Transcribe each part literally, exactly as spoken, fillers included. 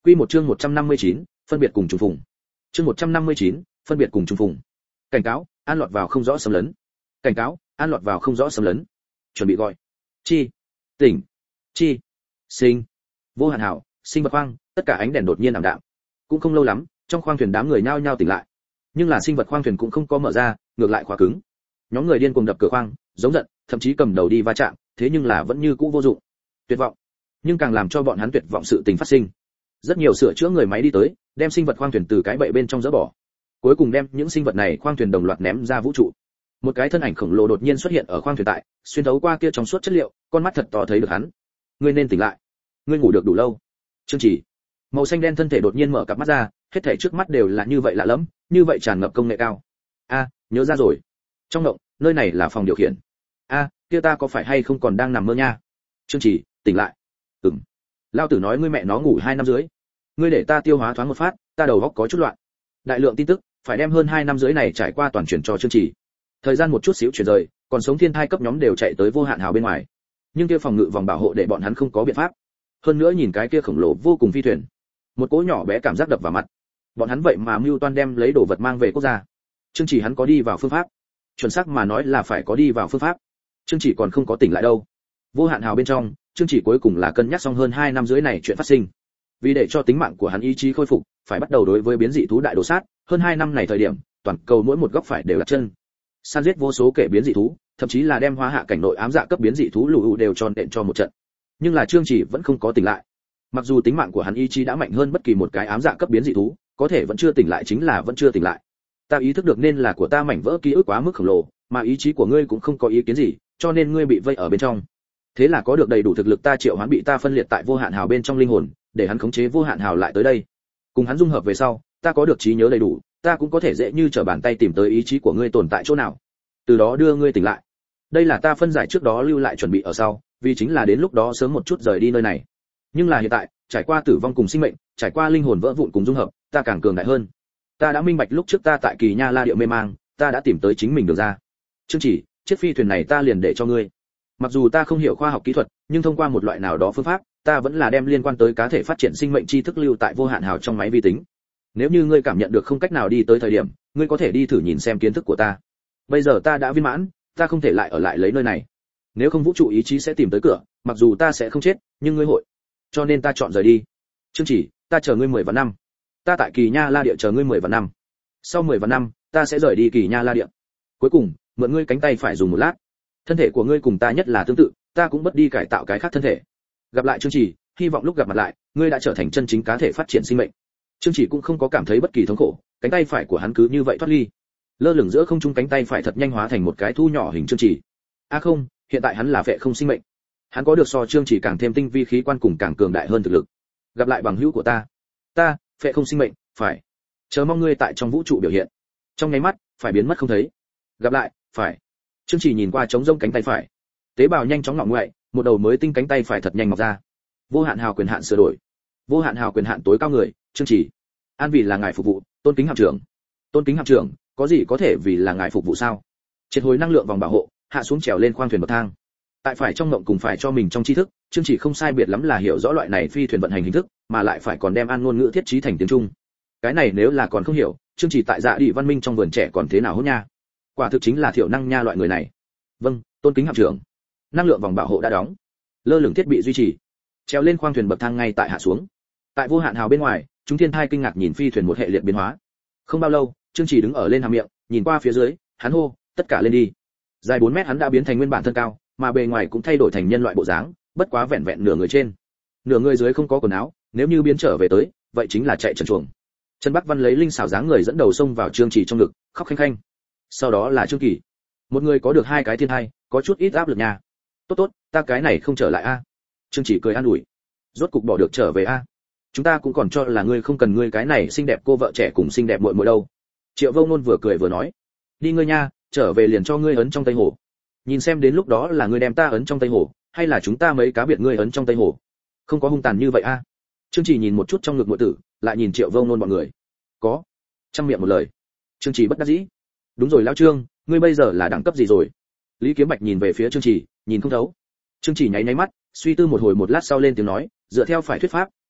Quy một chương một trăm năm mươi chín, phân biệt cùng trùng phùng. Chương một trăm năm mươi chín, phân biệt cùng trùng phùng. Cảnh cáo, an lọt vào không rõ xâm lấn. Cảnh cáo, an lọt vào không rõ xâm lấn. Chuẩn bị gọi. Chi, tỉnh, chi, sinh. Vô Hạn Hảo, Sinh vật khoang, tất cả ánh đèn đột nhiên ảm đạm. Cũng không lâu lắm, trong khoang thuyền đám người nhao nhao tỉnh lại. Nhưng là sinh vật khoang thuyền cũng không có mở ra, ngược lại khóa cứng. Nhóm người điên cuồng đập cửa khoang, giống giận, thậm chí cầm đầu đi va chạm, thế nhưng là vẫn như cũ vô dụng. Tuyệt vọng. Nhưng càng làm cho bọn hắn tuyệt vọng sự tình phát sinh. Rất nhiều sửa chữa người máy đi tới, đem sinh vật khoang thuyền từ cái bệ bên trong dỡ bỏ. Cuối cùng đem những sinh vật này khoang thuyền đồng loạt ném ra vũ trụ. Một cái thân ảnh khổng lồ đột nhiên xuất hiện ở khoang thuyền tại, xuyên thấu qua kia trong suốt chất liệu, con mắt thật to thấy được hắn. Ngươi nên tỉnh lại. Ngươi ngủ được đủ lâu. Chương Chỉ. Màu xanh đen thân thể đột nhiên mở cặp mắt ra, hết thảy trước mắt đều là như vậy lạ lẫm, như vậy tràn ngập công nghệ cao. A, nhớ ra rồi. Trong động, nơi này là phòng điều khiển. A, kia ta có phải hay không còn đang nằm mơ nha? Chương Chỉ, tỉnh lại. Ừm. Lão tử nói ngươi mẹ nó ngủ hai năm dưới. Ngươi để ta tiêu hóa thoáng một phát, ta đầu óc có chút loạn. Đại lượng tin tức, phải đem hơn hai năm dưới này trải qua toàn chuyển cho Chương Chỉ. Thời gian một chút xíu chuyển rời, còn sống thiên thai cấp nhóm đều chạy tới Vô Hạn Hào bên ngoài. Nhưng kia phòng ngự vòng bảo hộ để bọn hắn không có biện pháp. Hơn nữa nhìn cái kia khổng lồ vô cùng phi thuyền, một cỗ nhỏ bé cảm giác đập vào mặt. Bọn hắn vậy mà mưu toan đem lấy đồ vật mang về quốc gia. Chương Chỉ hắn có đi vào phương pháp. Chuẩn xác mà nói là phải có đi vào phương pháp. Chương Chỉ còn không có tỉnh lại đâu. Vô Hạn Hào bên trong, Chương Chỉ cuối cùng là cân nhắc xong hơn hai năm dưới này chuyện phát sinh. Vì để cho tính mạng của hắn ý chí khôi phục, phải bắt đầu đối với biến dị thú đại đồ sát, hơn hai năm này thời điểm, toàn cầu mỗi một góc phải đều đặt chân. Săn giết vô số kẻ biến dị thú, thậm chí là đem hóa hạ cảnh nội ám dạ cấp biến dị thú lù đều tròn đện cho một trận. Nhưng là Chương Chỉ vẫn không có tỉnh lại. Mặc dù tính mạng của hắn ý chí đã mạnh hơn bất kỳ một cái ám dạ cấp biến dị thú, có thể vẫn chưa tỉnh lại chính là vẫn chưa tỉnh lại. Ta ý thức được nên là của ta mảnh vỡ ký ức quá mức khổng lồ, mà ý chí của ngươi cũng không có ý kiến gì, cho nên ngươi bị vây ở bên trong. Thế là có được đầy đủ thực lực ta triệu hoán bị ta phân liệt tại Vô Hạn Hào bên trong linh hồn, để hắn khống chế Vô Hạn Hào lại tới đây. Cùng hắn dung hợp về sau, ta có được trí nhớ đầy đủ, ta cũng có thể dễ như trở bàn tay tìm tới ý chí của ngươi tồn tại chỗ nào, từ đó đưa ngươi tỉnh lại. Đây là ta phân giải trước đó lưu lại chuẩn bị ở sau, vì chính là đến lúc đó sớm một chút rời đi nơi này. Nhưng là hiện tại, trải qua tử vong cùng sinh mệnh, trải qua linh hồn vỡ vụn cùng dung hợp, ta càng cường đại hơn. Ta đã minh bạch lúc trước ta tại Kỳ Nha La Địa mê mang, ta đã tìm tới chính mình được ra. Chương Chỉ, chiếc phi thuyền này ta liền để cho ngươi. Mặc dù ta không hiểu khoa học kỹ thuật, nhưng thông qua một loại nào đó phương pháp, ta vẫn là đem liên quan tới cá thể phát triển sinh mệnh tri thức lưu tại Vô Hạn Hào trong máy vi tính. Nếu như ngươi cảm nhận được không cách nào đi tới thời điểm, ngươi có thể đi thử nhìn xem kiến thức của ta. Bây giờ ta đã viên mãn, ta không thể lại ở lại lấy nơi này. Nếu không vũ trụ ý chí sẽ tìm tới cửa, mặc dù ta sẽ không chết, nhưng ngươi hội. Cho nên ta chọn rời đi. Chương Chỉ, ta chờ ngươi mười vạn năm. Ta tại Kỳ Nha La Địa chờ ngươi mười vạn năm. Sau mười vạn năm, ta sẽ rời đi Kỳ Nha La Địa. Cuối cùng, mượn ngươi cánh tay phải dùng một lát. Thân thể của ngươi cùng ta nhất là tương tự, ta cũng bất đi cải tạo cái khác thân thể. Gặp lại Chương Chỉ, hy vọng lúc gặp mặt lại, ngươi đã trở thành chân chính cá thể phát triển sinh mệnh. Chương Chỉ cũng không có cảm thấy bất kỳ thống khổ, cánh tay phải của hắn cứ như vậy thoát ly. Lơ lửng giữa không trung cánh tay phải thật nhanh hóa thành một cái thu nhỏ hình Chương Chỉ. A à không, hiện tại hắn là phệ không sinh mệnh. Hắn có được so Chương Chỉ càng thêm tinh vi khí quan cùng càng cường đại hơn thực lực. Gặp lại bằng hữu của ta. Ta, phệ không sinh mệnh, phải. Chờ mong ngươi tại trong vũ trụ biểu hiện. Trong nháy mắt, phải biến mất không thấy. Gặp lại, phải. Chương Chỉ nhìn qua trống rỗng cánh tay phải. Tế bào nhanh chóng ngọ ngoại, một đầu mới tinh cánh tay phải thật nhanh mọc ra. Vô Hạn Hào quyền hạn sửa đổi. Vô Hạn Hào quyền hạn tối cao người, Chương Chỉ. An vì là ngài phục vụ, tôn kính hạm trưởng. Tôn kính hạm trưởng, có gì có thể vì là ngài phục vụ sao? Triệt hồi năng lượng vòng bảo hộ, hạ xuống trèo lên khoang thuyền bậc thang. Tại phải trong ngộng cùng phải cho mình trong tri thức, Chương Chỉ không sai biệt lắm là hiểu rõ loại này phi thuyền vận hành hình thức, mà lại phải còn đem an ngôn ngữ thiết trí thành tiếng Trung. Cái này nếu là còn không hiểu, Chương Chỉ tại Dạ Địa văn minh trong vườn trẻ còn thế nào hốt nha? Quả thực chính là thiểu năng nha loại người này. Vâng, tôn kính hạm trưởng. Năng lượng vòng bảo hộ đã đóng. Lơ lửng thiết bị duy trì. Trèo lên khoang thuyền bậc thang ngay tại hạ xuống. Tại Vô Hạn Hào bên ngoài, chúng thiên thai kinh ngạc nhìn phi thuyền một hệ liệt biến hóa. Không bao lâu, Chương Chỉ đứng ở lên hàm miệng, nhìn qua phía dưới, hắn hô, tất cả lên đi. Dài bốn mét hắn đã biến thành nguyên bản thân cao, mà bề ngoài cũng thay đổi thành nhân loại bộ dáng, bất quá vẹn vẹn nửa người trên. Nửa người dưới không có quần áo, nếu như biến trở về tới, vậy chính là chạy trần truồng. Trần Bắc Văn lấy linh xảo dáng người dẫn đầu xông vào Chương Chỉ trong ngực, khóc khanh khanh. Sau đó là Chương Kỳ. Một người có được hai cái thiên thai, có chút ít áp lực nha. Tốt tốt, ta cái này không trở lại a. Chương Chỉ cười an ủi. Rốt cục bỏ được trở về a. Chúng ta cũng còn cho là ngươi không cần ngươi cái này xinh đẹp cô vợ trẻ cùng xinh đẹp muội muội đâu. Triệu Vô Nôn vừa cười vừa nói. Đi ngươi nha, trở về liền cho ngươi ấn trong Tây Hồ. Nhìn xem đến lúc đó là ngươi đem ta ấn trong Tây Hồ, hay là chúng ta mấy cá biệt ngươi ấn trong Tây Hồ. Không có hung tàn như vậy a. Chương Chỉ nhìn một chút trong ngực muội tử, lại nhìn Triệu Vô Nôn bọn người. Có. Trăm miệng một lời. Chương Chỉ bất đắc dĩ. Đúng rồi lão Trương, ngươi bây giờ là đẳng cấp gì rồi? Lý Kiếm Bạch nhìn về phía Chương Chỉ, nhìn không thấu. Chương Chỉ nháy nháy mắt, suy tư một hồi một lát sau lên tiếng nói, dựa theo phải thuyết pháp,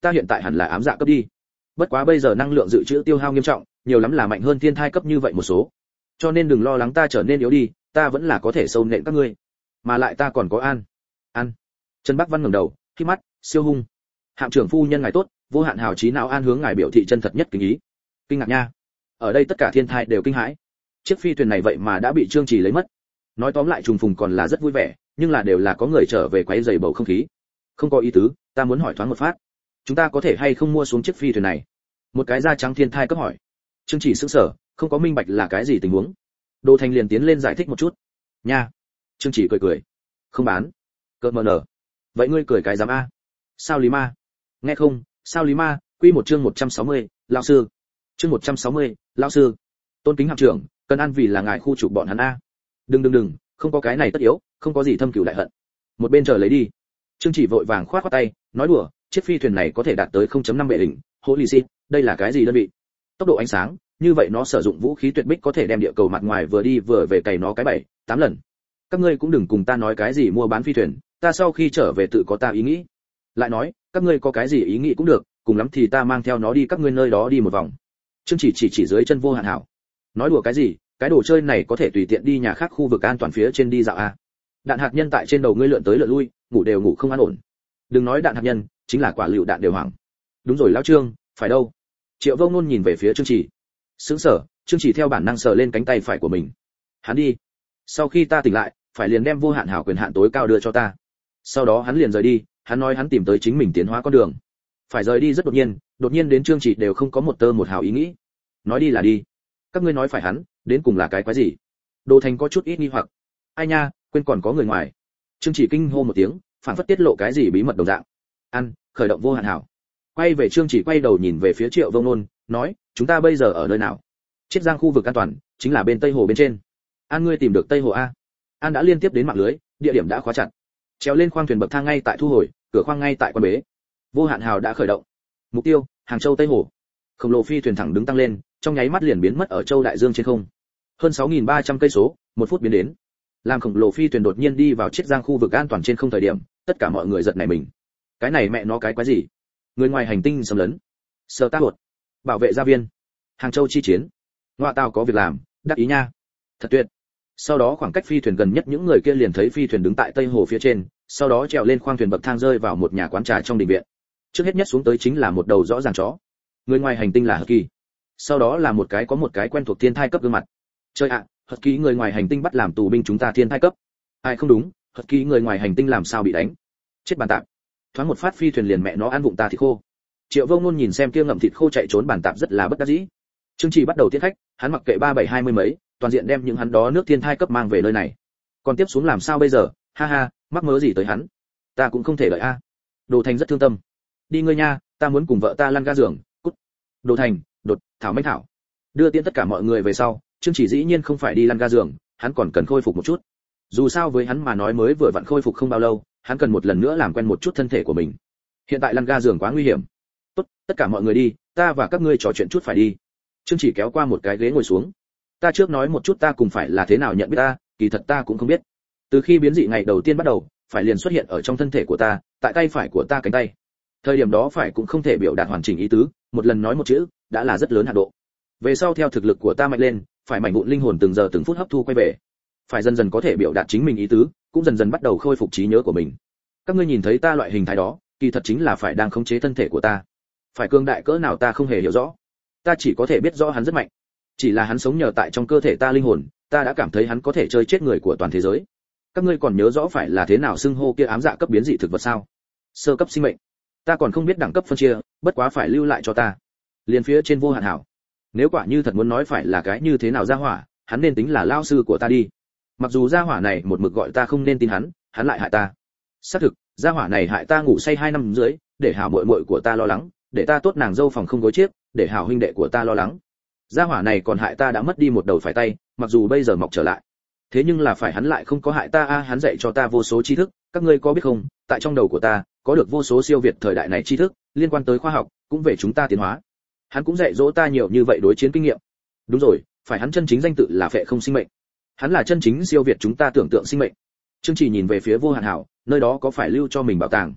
ta hiện tại hẳn là ám dạ cấp đi. Bất quá bây giờ năng lượng dự trữ tiêu hao nghiêm trọng, nhiều lắm là mạnh hơn thiên thai cấp như vậy một số. Cho nên đừng lo lắng ta trở nên yếu đi, ta vẫn là có thể sâu nện các ngươi. Mà lại ta còn có an. An. Trần Bắc Văn ngẩng đầu, khi mắt, siêu hung. Hạm trưởng phu nhân ngài tốt, vô hạn hào trí não an hướng ngài biểu thị chân thật nhất kính ý. Kinh ngạc nha. Ở đây tất cả thiên thai đều kinh hãi. Chiếc phi thuyền này vậy mà đã bị Trương Chỉ lấy mất. Nói tóm lại trùng phùng còn là rất vui vẻ, nhưng là đều là có người trở về quấy rầy bầu không khí. Không có ý tứ, ta muốn hỏi thoáng một phát. Chúng ta có thể hay không mua xuống chiếc phi thuyền này? Một cái da trắng thiên thai cấp hỏi. Trương Chỉ sững sờ, không có minh bạch là cái gì tình huống. Đỗ Thành liền tiến lên giải thích một chút. Nha. Trương Chỉ cười cười. Không bán. Cợt mờ nở. Vậy ngươi cười cái dám a? Sao Lý Ma? Nghe không, sao Lý Ma, quy một chương một trăm sáu mươi, lão sư. Chương một trăm sáu mươi, lão sư. Tôn kính hạm trưởng, cần ăn vì là ngài khu trục bọn hắn a. Đừng đừng đừng, không có cái này tất yếu, không có gì thâm cừu đại hận. Một bên chờ lấy đi. Trương Chỉ vội vàng khoát khoát tay, nói đùa, chiếc phi thuyền này có thể đạt tới không chấm năm bệ đỉnh, holy shit, đây là cái gì đơn vị? Tốc độ ánh sáng, như vậy nó sử dụng vũ khí tuyệt bích có thể đem địa cầu mặt ngoài vừa đi vừa về cày nó cái bảy, tám lần. Các ngươi cũng đừng cùng ta nói cái gì mua bán phi thuyền, ta sau khi trở về tự có ta ý nghĩ. Lại nói, các ngươi có cái gì ý nghĩ cũng được, cùng lắm thì ta mang theo nó đi các ngươi nơi đó đi một vòng. Trương Chỉ chỉ chỉ dưới chân vô hạn hảo. Nói đùa cái gì, cái đồ chơi này có thể tùy tiện đi nhà khác khu vực an toàn phía trên đi dạo a. Đạn hạt nhân tại trên đầu ngươi lượn tới lượn lui, ngủ đều ngủ không an ổn. Đừng nói đạn hạt nhân, chính là quả lựu đạn đều hoảng. Đúng rồi lão Trương, phải đâu? Triệu Vông Nôn nhìn về phía Trương Chỉ. Sững sờ, Trương Chỉ theo bản năng sờ lên cánh tay phải của mình. Hắn đi. Sau khi ta tỉnh lại, phải liền đem vô hạn hảo quyền hạn tối cao đưa cho ta. Sau đó hắn liền rời đi, hắn nói hắn tìm tới chính mình tiến hóa con đường. Phải rời đi rất đột nhiên, đột nhiên đến Trương Chỉ đều không có một tơ một hào ý nghĩ. Nói đi là đi. Các ngươi nói phải hắn, đến cùng là cái quái gì? Đồ Thành có chút ít nghi hoặc. Ai nha, quên còn có người ngoài. Trương Chỉ kinh hô một tiếng, phản phất tiết lộ cái gì bí mật đồng dạng. Ăn, khởi động vô hạn hảo. Quay về Trương Chỉ quay đầu nhìn về phía Triệu Vông Nôn, nói, chúng ta bây giờ ở nơi nào? Chiết Giang khu vực an toàn, chính là bên Tây Hồ bên trên. An ngươi tìm được Tây Hồ a? An đã liên tiếp đến mạng lưới, địa điểm đã khóa chặt. Trèo lên khoang thuyền bậc thang ngay tại thu hồi, cửa khoang ngay tại quan bế. Vô hạn hào đã khởi động. Mục tiêu, Hàng Châu Tây Hồ. Khổng lồ phi thuyền thẳng đứng tăng lên, trong nháy mắt liền biến mất ở châu đại dương trên không. Hơn sáu nghìn ba trăm cây số, một phút biến đến. Làm khổng lồ phi thuyền đột nhiên đi vào Chiết Giang khu vực an toàn trên không thời điểm, tất cả mọi người giật nảy mình. Cái này mẹ nó cái quái gì? Người ngoài hành tinh xâm lấn. Sơ tác luật. Bảo vệ gia viên. Hàng Châu chi chiến. Ngoại tao có việc làm, đắc ý nha. Thật tuyệt. Sau đó khoảng cách phi thuyền gần nhất những người kia liền thấy phi thuyền đứng tại Tây Hồ phía trên, sau đó trèo lên khoang thuyền bậc thang rơi vào một nhà quán trà trong đình viện. Trước hết nhất xuống tới chính là một đầu rõ ràng chó. Người ngoài hành tinh là Hật Kỳ. Sau đó là một cái có một cái quen thuộc thiên thai cấp gương mặt. Chơi ạ, à, Hật Kỳ người ngoài hành tinh bắt làm tù binh chúng ta thiên thai cấp. Ai không đúng, Hật Kỳ người ngoài hành tinh làm sao bị đánh? Chết bàn tạp. Thoáng một phát phi thuyền liền mẹ nó ăn vụng ta thịt khô. Triệu Vông Nôn nhìn xem kia ngậm thịt khô chạy trốn bàn tạp rất là bất đắc dĩ. Trương Chỉ bắt đầu tiết khách, hắn mặc kệ ba bảy hai mươi mấy, toàn diện đem những hắn đó nước thiên thai cấp mang về nơi này. Còn tiếp xuống làm sao bây giờ? Ha ha, mắc mớ gì tới hắn? Ta cũng không thể đợi a. Đồ Thành rất thương tâm. Đi ngươi nha, ta muốn cùng vợ ta lăn ga giường, cút. Đồ Thành, đột, thảo mấy thảo. Đưa tiễn tất cả mọi người về sau, Trương Chỉ dĩ nhiên không phải đi lăn ga giường, hắn còn cần khôi phục một chút. Dù sao với hắn mà nói mới vừa vặn khôi phục không bao lâu, hắn cần một lần nữa làm quen một chút thân thể của mình. Hiện tại lăn ga giường quá nguy hiểm. Tốt, tất cả mọi người đi, ta và các ngươi trò chuyện chút phải đi. Trương Chỉ kéo qua một cái ghế ngồi xuống. Ta trước nói một chút ta cùng phải là thế nào nhận biết ta, kỳ thật ta cũng không biết. Từ khi biến dị ngày đầu tiên bắt đầu, phải liền xuất hiện ở trong thân thể của ta, tại tay phải của ta cánh tay. Thời điểm đó phải cũng không thể biểu đạt hoàn chỉnh ý tứ, một lần nói một chữ, đã là rất lớn hạ độ. Về sau theo thực lực của ta mạnh lên, phải mảnh vụn linh hồn từng giờ từng phút hấp thu quay về. Phải dần dần có thể biểu đạt chính mình ý tứ, cũng dần dần bắt đầu khôi phục trí nhớ của mình. Các ngươi nhìn thấy ta loại hình thái đó, kỳ thật chính là phải đang khống chế thân thể của ta. Phải cương đại cỡ nào ta không hề hiểu rõ. Ta chỉ có thể biết rõ hắn rất mạnh. Chỉ là hắn sống nhờ tại trong cơ thể ta linh hồn, ta đã cảm thấy hắn có thể chơi chết người của toàn thế giới. Các ngươi còn nhớ rõ phải là thế nào xưng hô kia ám dạ cấp biến dị thực vật sao? Sơ cấp sinh mệnh. Ta còn không biết đẳng cấp phân chia, bất quá phải lưu lại cho ta. Liên phía trên vô hạn hảo. Nếu quả như thật muốn nói phải là cái như thế nào ra hỏa, hắn nên tính là lao sư của ta đi. Mặc dù gia hỏa này một mực gọi ta không nên tin hắn, hắn lại hại ta. Xác thực, gia hỏa này hại ta ngủ say hai năm dưới, để hảo muội muội của ta lo lắng, để ta tốt nàng dâu phòng không gối chiếc, để hảo huynh đệ của ta lo lắng. Gia hỏa này còn hại ta đã mất đi một đầu phải tay, mặc dù bây giờ mọc trở lại. Thế nhưng là phải hắn lại không có hại ta a, à, hắn dạy cho ta vô số tri thức, các ngươi có biết không, tại trong đầu của ta có được vô số siêu việt thời đại này tri thức, liên quan tới khoa học, cũng về chúng ta tiến hóa. Hắn cũng dạy dỗ ta nhiều như vậy đối chiến kinh nghiệm. Đúng rồi, phải hắn chân chính danh tự là Phệ Không Sinh Mệnh. Hắn là chân chính siêu việt chúng ta tưởng tượng sinh mệnh. Trương Chỉ nhìn về phía Vô Hạn Hảo, nơi đó có phải lưu cho mình bảo tàng.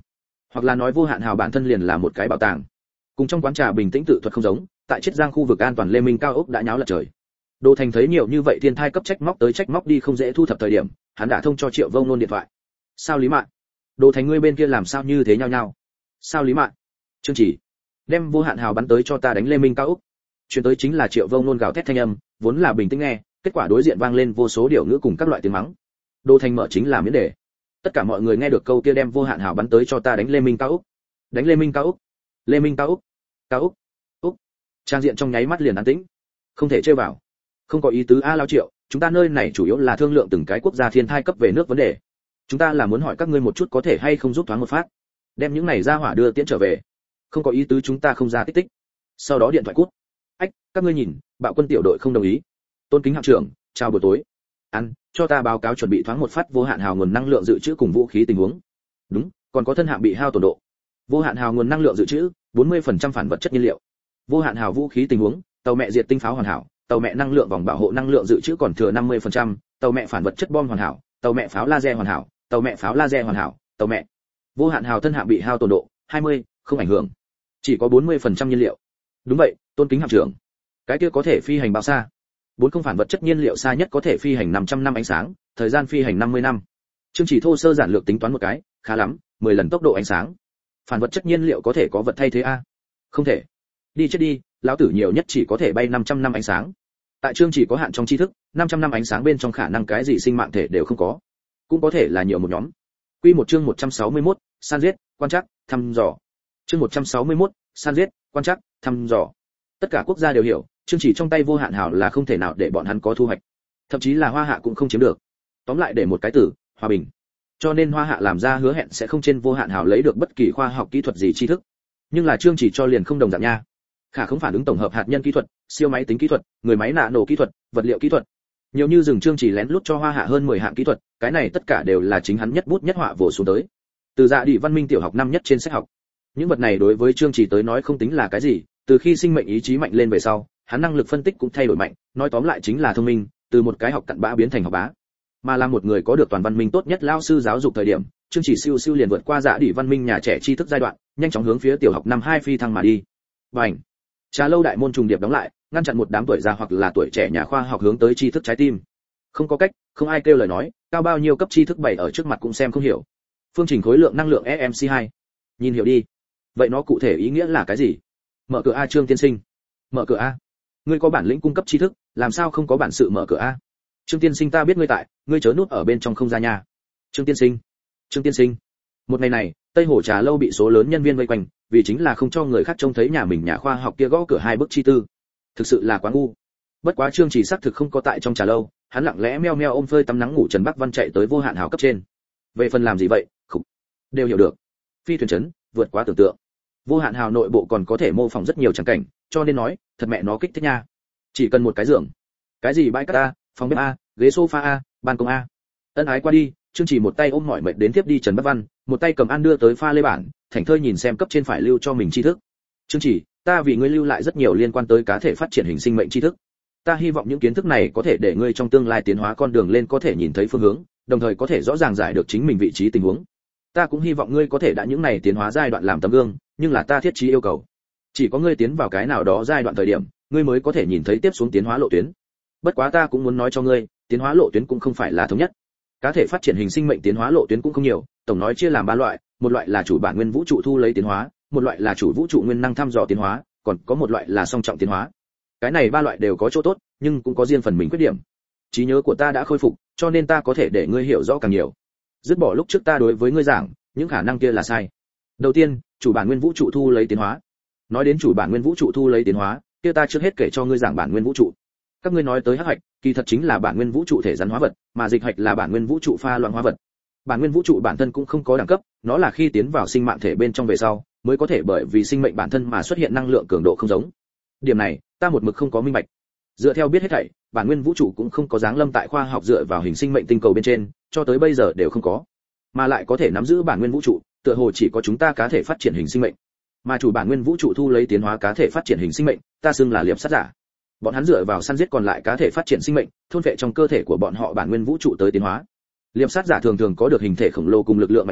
hoặc là nói vô hạn hào bản thân liền là một cái bảo tàng. Cùng trong quán trà bình tĩnh tự thuật không giống, tại Chiết Giang khu vực an toàn Lê Minh cao ốc đã nháo lật trời. Đỗ Thành thấy nhiều như vậy thiên thai cấp trách móc tới trách móc đi không dễ thu thập thời điểm, hắn đã thông cho Triệu Vông Nôn điện thoại. Sao Lý Mạn? Đỗ Thành ngươi bên kia làm sao như thế nhau nhau? Sao Lý Mạn? Trương Chỉ, đem vô hạn hào bắn tới cho ta đánh Lê Minh cao ốc. Chuyển tới chính là Triệu Vông Nôn gào thét thanh âm, vốn là bình tĩnh nghe, kết quả đối diện vang lên vô số điều ngữ cùng các loại tiếng mắng. Đỗ Thành mở chính là miễn đề. Tất cả mọi người nghe được câu kia đem vô hạn hào bắn tới cho ta đánh Lê Minh cao ốc. Đánh Lê Minh cao ốc. Lê Minh cao ốc. Cao ốc. Úc. Trang diện trong nháy mắt liền an tĩnh. Không thể chơi vào. Không có ý tứ a Lao Triệu, chúng ta nơi này chủ yếu là thương lượng từng cái quốc gia thiên thai cấp về nước vấn đề. Chúng ta là muốn hỏi các ngươi một chút có thể hay không giúp thoáng một phát. Đem những này ra hỏa đưa tiễn trở về. Không có ý tứ chúng ta không ra tích tích. Sau đó điện thoại cút. Ách, các ngươi nhìn, bạo quân tiểu đội không đồng ý. Tôn Kính hạm trưởng, chào buổi tối. Ăn, cho ta báo cáo chuẩn bị thoáng một phát vô hạn hào nguồn năng lượng dự trữ cùng vũ khí tình huống. Đúng, còn có thân hạm bị hao tổn độ. Vô hạn hào nguồn năng lượng dự trữ, bốn mươi phần trăm phản vật chất nhiên liệu. Vô hạn hào vũ khí tình huống, tàu mẹ diệt tinh pháo hoàn hảo, tàu mẹ năng lượng vòng bảo hộ năng lượng dự trữ còn thừa năm mươi phần trăm, tàu mẹ phản vật chất bom hoàn hảo, tàu mẹ pháo laser hoàn hảo, tàu mẹ pháo laser hoàn hảo, tàu mẹ. Vô hạn hào thân hạm bị hao tổn độ hai mươi, không ảnh hưởng. Chỉ có bốn mươi phần trăm nhiên liệu. Đúng vậy, Tôn Kính hạm trưởng. Cái kia có thể phi hành bao xa? Bốn không phản vật chất nhiên liệu xa nhất có thể phi hành năm trăm năm ánh sáng, thời gian phi hành năm mươi năm. Chương Chỉ thô sơ giản lược tính toán một cái, khá lắm, mười lần tốc độ ánh sáng. Phản vật chất nhiên liệu có thể có vật thay thế a? Không thể. Đi chết đi, lão tử nhiều nhất chỉ có thể bay năm trăm năm ánh sáng. Tại Chương Chỉ có hạn trong tri thức, năm trăm năm ánh sáng bên trong khả năng cái gì sinh mạng thể đều không có. Cũng có thể là nhiều một nhóm. Quy một chương một trăm sáu mươi mốt, săn giết, quan trắc, thăm dò. Chương một trăm sáu mươi mốt, săn giết, quan trắc, thăm dò. Tất cả quốc gia đều hiểu, Chương Chỉ trong tay vô hạn hảo là không thể nào để bọn hắn có thu hoạch. Thậm chí là Hoa Hạ cũng không chiếm được. Tóm lại để một cái từ, hòa bình. Cho nên Hoa Hạ làm ra hứa hẹn sẽ không trên vô hạn hảo lấy được bất kỳ khoa học kỹ thuật gì tri thức. Nhưng là Chương Chỉ cho liền không đồng dạng nha. Khả không phản ứng tổng hợp hạt nhân kỹ thuật, siêu máy tính kỹ thuật, người máy nạ nổ kỹ thuật, vật liệu kỹ thuật. Nhiều như rừng Chương Chỉ lén lút cho Hoa Hạ hơn mười hạng kỹ thuật, cái này tất cả đều là chính hắn nhất bút nhất họa vồ xuống tới. Từ dạ đi văn minh tiểu học năm nhất trên sách học. Những vật này đối với Chương Chỉ tới nói không tính là cái gì, từ khi sinh mệnh ý chí mạnh lên về sau, hắn năng lực phân tích cũng thay đổi mạnh, nói tóm lại chính là thông minh, từ một cái học cặn bã biến thành học bá. Mà là một người có được toàn văn minh tốt nhất lao sư giáo dục thời điểm, Chương Chỉ siêu siêu liền vượt qua dạ đi văn minh nhà trẻ tri thức giai đoạn, nhanh chóng hướng phía tiểu học năm hai phi thăng mà đi. Bành! Trà lâu đại môn trùng điệp đóng lại, ngăn chặn một đám tuổi già hoặc là tuổi trẻ nhà khoa học hướng tới tri thức trái tim. Không có cách, không ai kêu lời nói, cao bao nhiêu cấp tri thức bày ở trước mặt cũng xem không hiểu. Phương trình khối lượng năng lượng e em xê hai. Nhìn hiểu đi. Vậy nó cụ thể ý nghĩa là cái gì? Mở cửa a Trương tiên sinh. Mở cửa a. Ngươi có bản lĩnh cung cấp tri thức, làm sao không có bản sự mở cửa a? Trương tiên sinh ta biết ngươi tại, ngươi chớ núp ở bên trong không ra nhà. Trương tiên sinh. Trương tiên sinh. Một ngày này, Tây Hồ Trà lâu bị số lớn nhân viên vây quanh, vì chính là không cho người khác trông thấy nhà mình nhà khoa học kia gõ cửa hai bước chi tư. Thực sự là quá ngu. Bất quá Trương Chỉ xác thực không có tại trong trà lâu, hắn lặng lẽ meo meo ôm phơi tắm nắng ngủ Trần Bắc Văn chạy tới vô hạn hào cấp trên. Về phần làm gì vậy, không đều hiểu được. Phi thuyền chấn, vượt quá tưởng tượng. Vô hạn hào nội bộ còn có thể mô phỏng rất nhiều tràng cảnh, cho nên nói, thật mẹ nó kích thích nha. Chỉ cần một cái giường. Cái gì bãi cát a, phòng bếp a, ghế sofa a, ban công a. Ân ái qua đi, Trương Chỉ một tay ôm mỏi mệt đến tiếp đi Trần Bắc Văn, một tay cầm ăn đưa tới pha lê bản, thảnh thơi nhìn xem cấp trên phải lưu cho mình tri thức. Trương Chỉ, ta vì ngươi lưu lại rất nhiều liên quan tới cá thể phát triển hình sinh mệnh tri thức. Ta hy vọng những kiến thức này có thể để ngươi trong tương lai tiến hóa con đường lên có thể nhìn thấy phương hướng, đồng thời có thể rõ ràng giải được chính mình vị trí tình huống. Ta cũng hy vọng ngươi có thể đã những này tiến hóa giai đoạn làm tấm gương, nhưng là ta thiết trí yêu cầu. Chỉ có ngươi tiến vào cái nào đó giai đoạn thời điểm, ngươi mới có thể nhìn thấy tiếp xuống tiến hóa lộ tuyến. Bất quá ta cũng muốn nói cho ngươi, tiến hóa lộ tuyến cũng không phải là thống nhất. Cá thể phát triển hình sinh mệnh tiến hóa lộ tuyến cũng không nhiều, tổng nói chia làm ba loại, một loại là chủ bản nguyên vũ trụ thu lấy tiến hóa, một loại là chủ vũ trụ nguyên năng thăm dò tiến hóa, còn có một loại là song trọng tiến hóa. Cái này ba loại đều có chỗ tốt, nhưng cũng có riêng phần mình khuyết điểm. Trí nhớ của ta đã khôi phục, cho nên ta có thể để ngươi hiểu rõ càng nhiều. Dứt bỏ lúc trước ta đối với ngươi giảng, những khả năng kia là sai. Đầu tiên, chủ bản nguyên vũ trụ thu lấy tiến hóa. Nói đến chủ bản nguyên vũ trụ thu lấy tiến hóa, kia ta trước hết kể cho ngươi giảng bản nguyên vũ trụ. Các ngươi nói tới hắc hạch, kỳ thật chính là bản nguyên vũ trụ thể rắn hóa vật, mà dịch hạch là bản nguyên vũ trụ pha loãng hóa vật. Bản nguyên vũ trụ bản thân cũng không có đẳng cấp, nó là khi tiến vào sinh mạng thể bên trong về sau, mới có thể bởi vì sinh mệnh bản thân mà xuất hiện năng lượng cường độ không giống. Điểm này, ta một mực không có minh bạch. Dựa theo biết hết thảy, bản nguyên vũ trụ cũng không có dáng lâm tại khoa học dựa vào hình sinh mệnh tinh cầu bên trên, cho tới bây giờ đều không có. Mà lại có thể nắm giữ bản nguyên vũ trụ, tựa hồ chỉ có chúng ta cá thể phát triển hình sinh mệnh. Mà chủ bản nguyên vũ trụ thu lấy tiến hóa cá thể phát triển hình sinh mệnh, ta xưng là liệp sát giả. Bọn hắn dựa vào săn giết còn lại cá thể phát triển sinh mệnh, thôn phệ trong cơ thể của bọn họ bản nguyên vũ trụ tới tiến hóa. Liệp sát giả thường thường có được hình thể khổng lồ cùng lực lượng mạnh mẽ,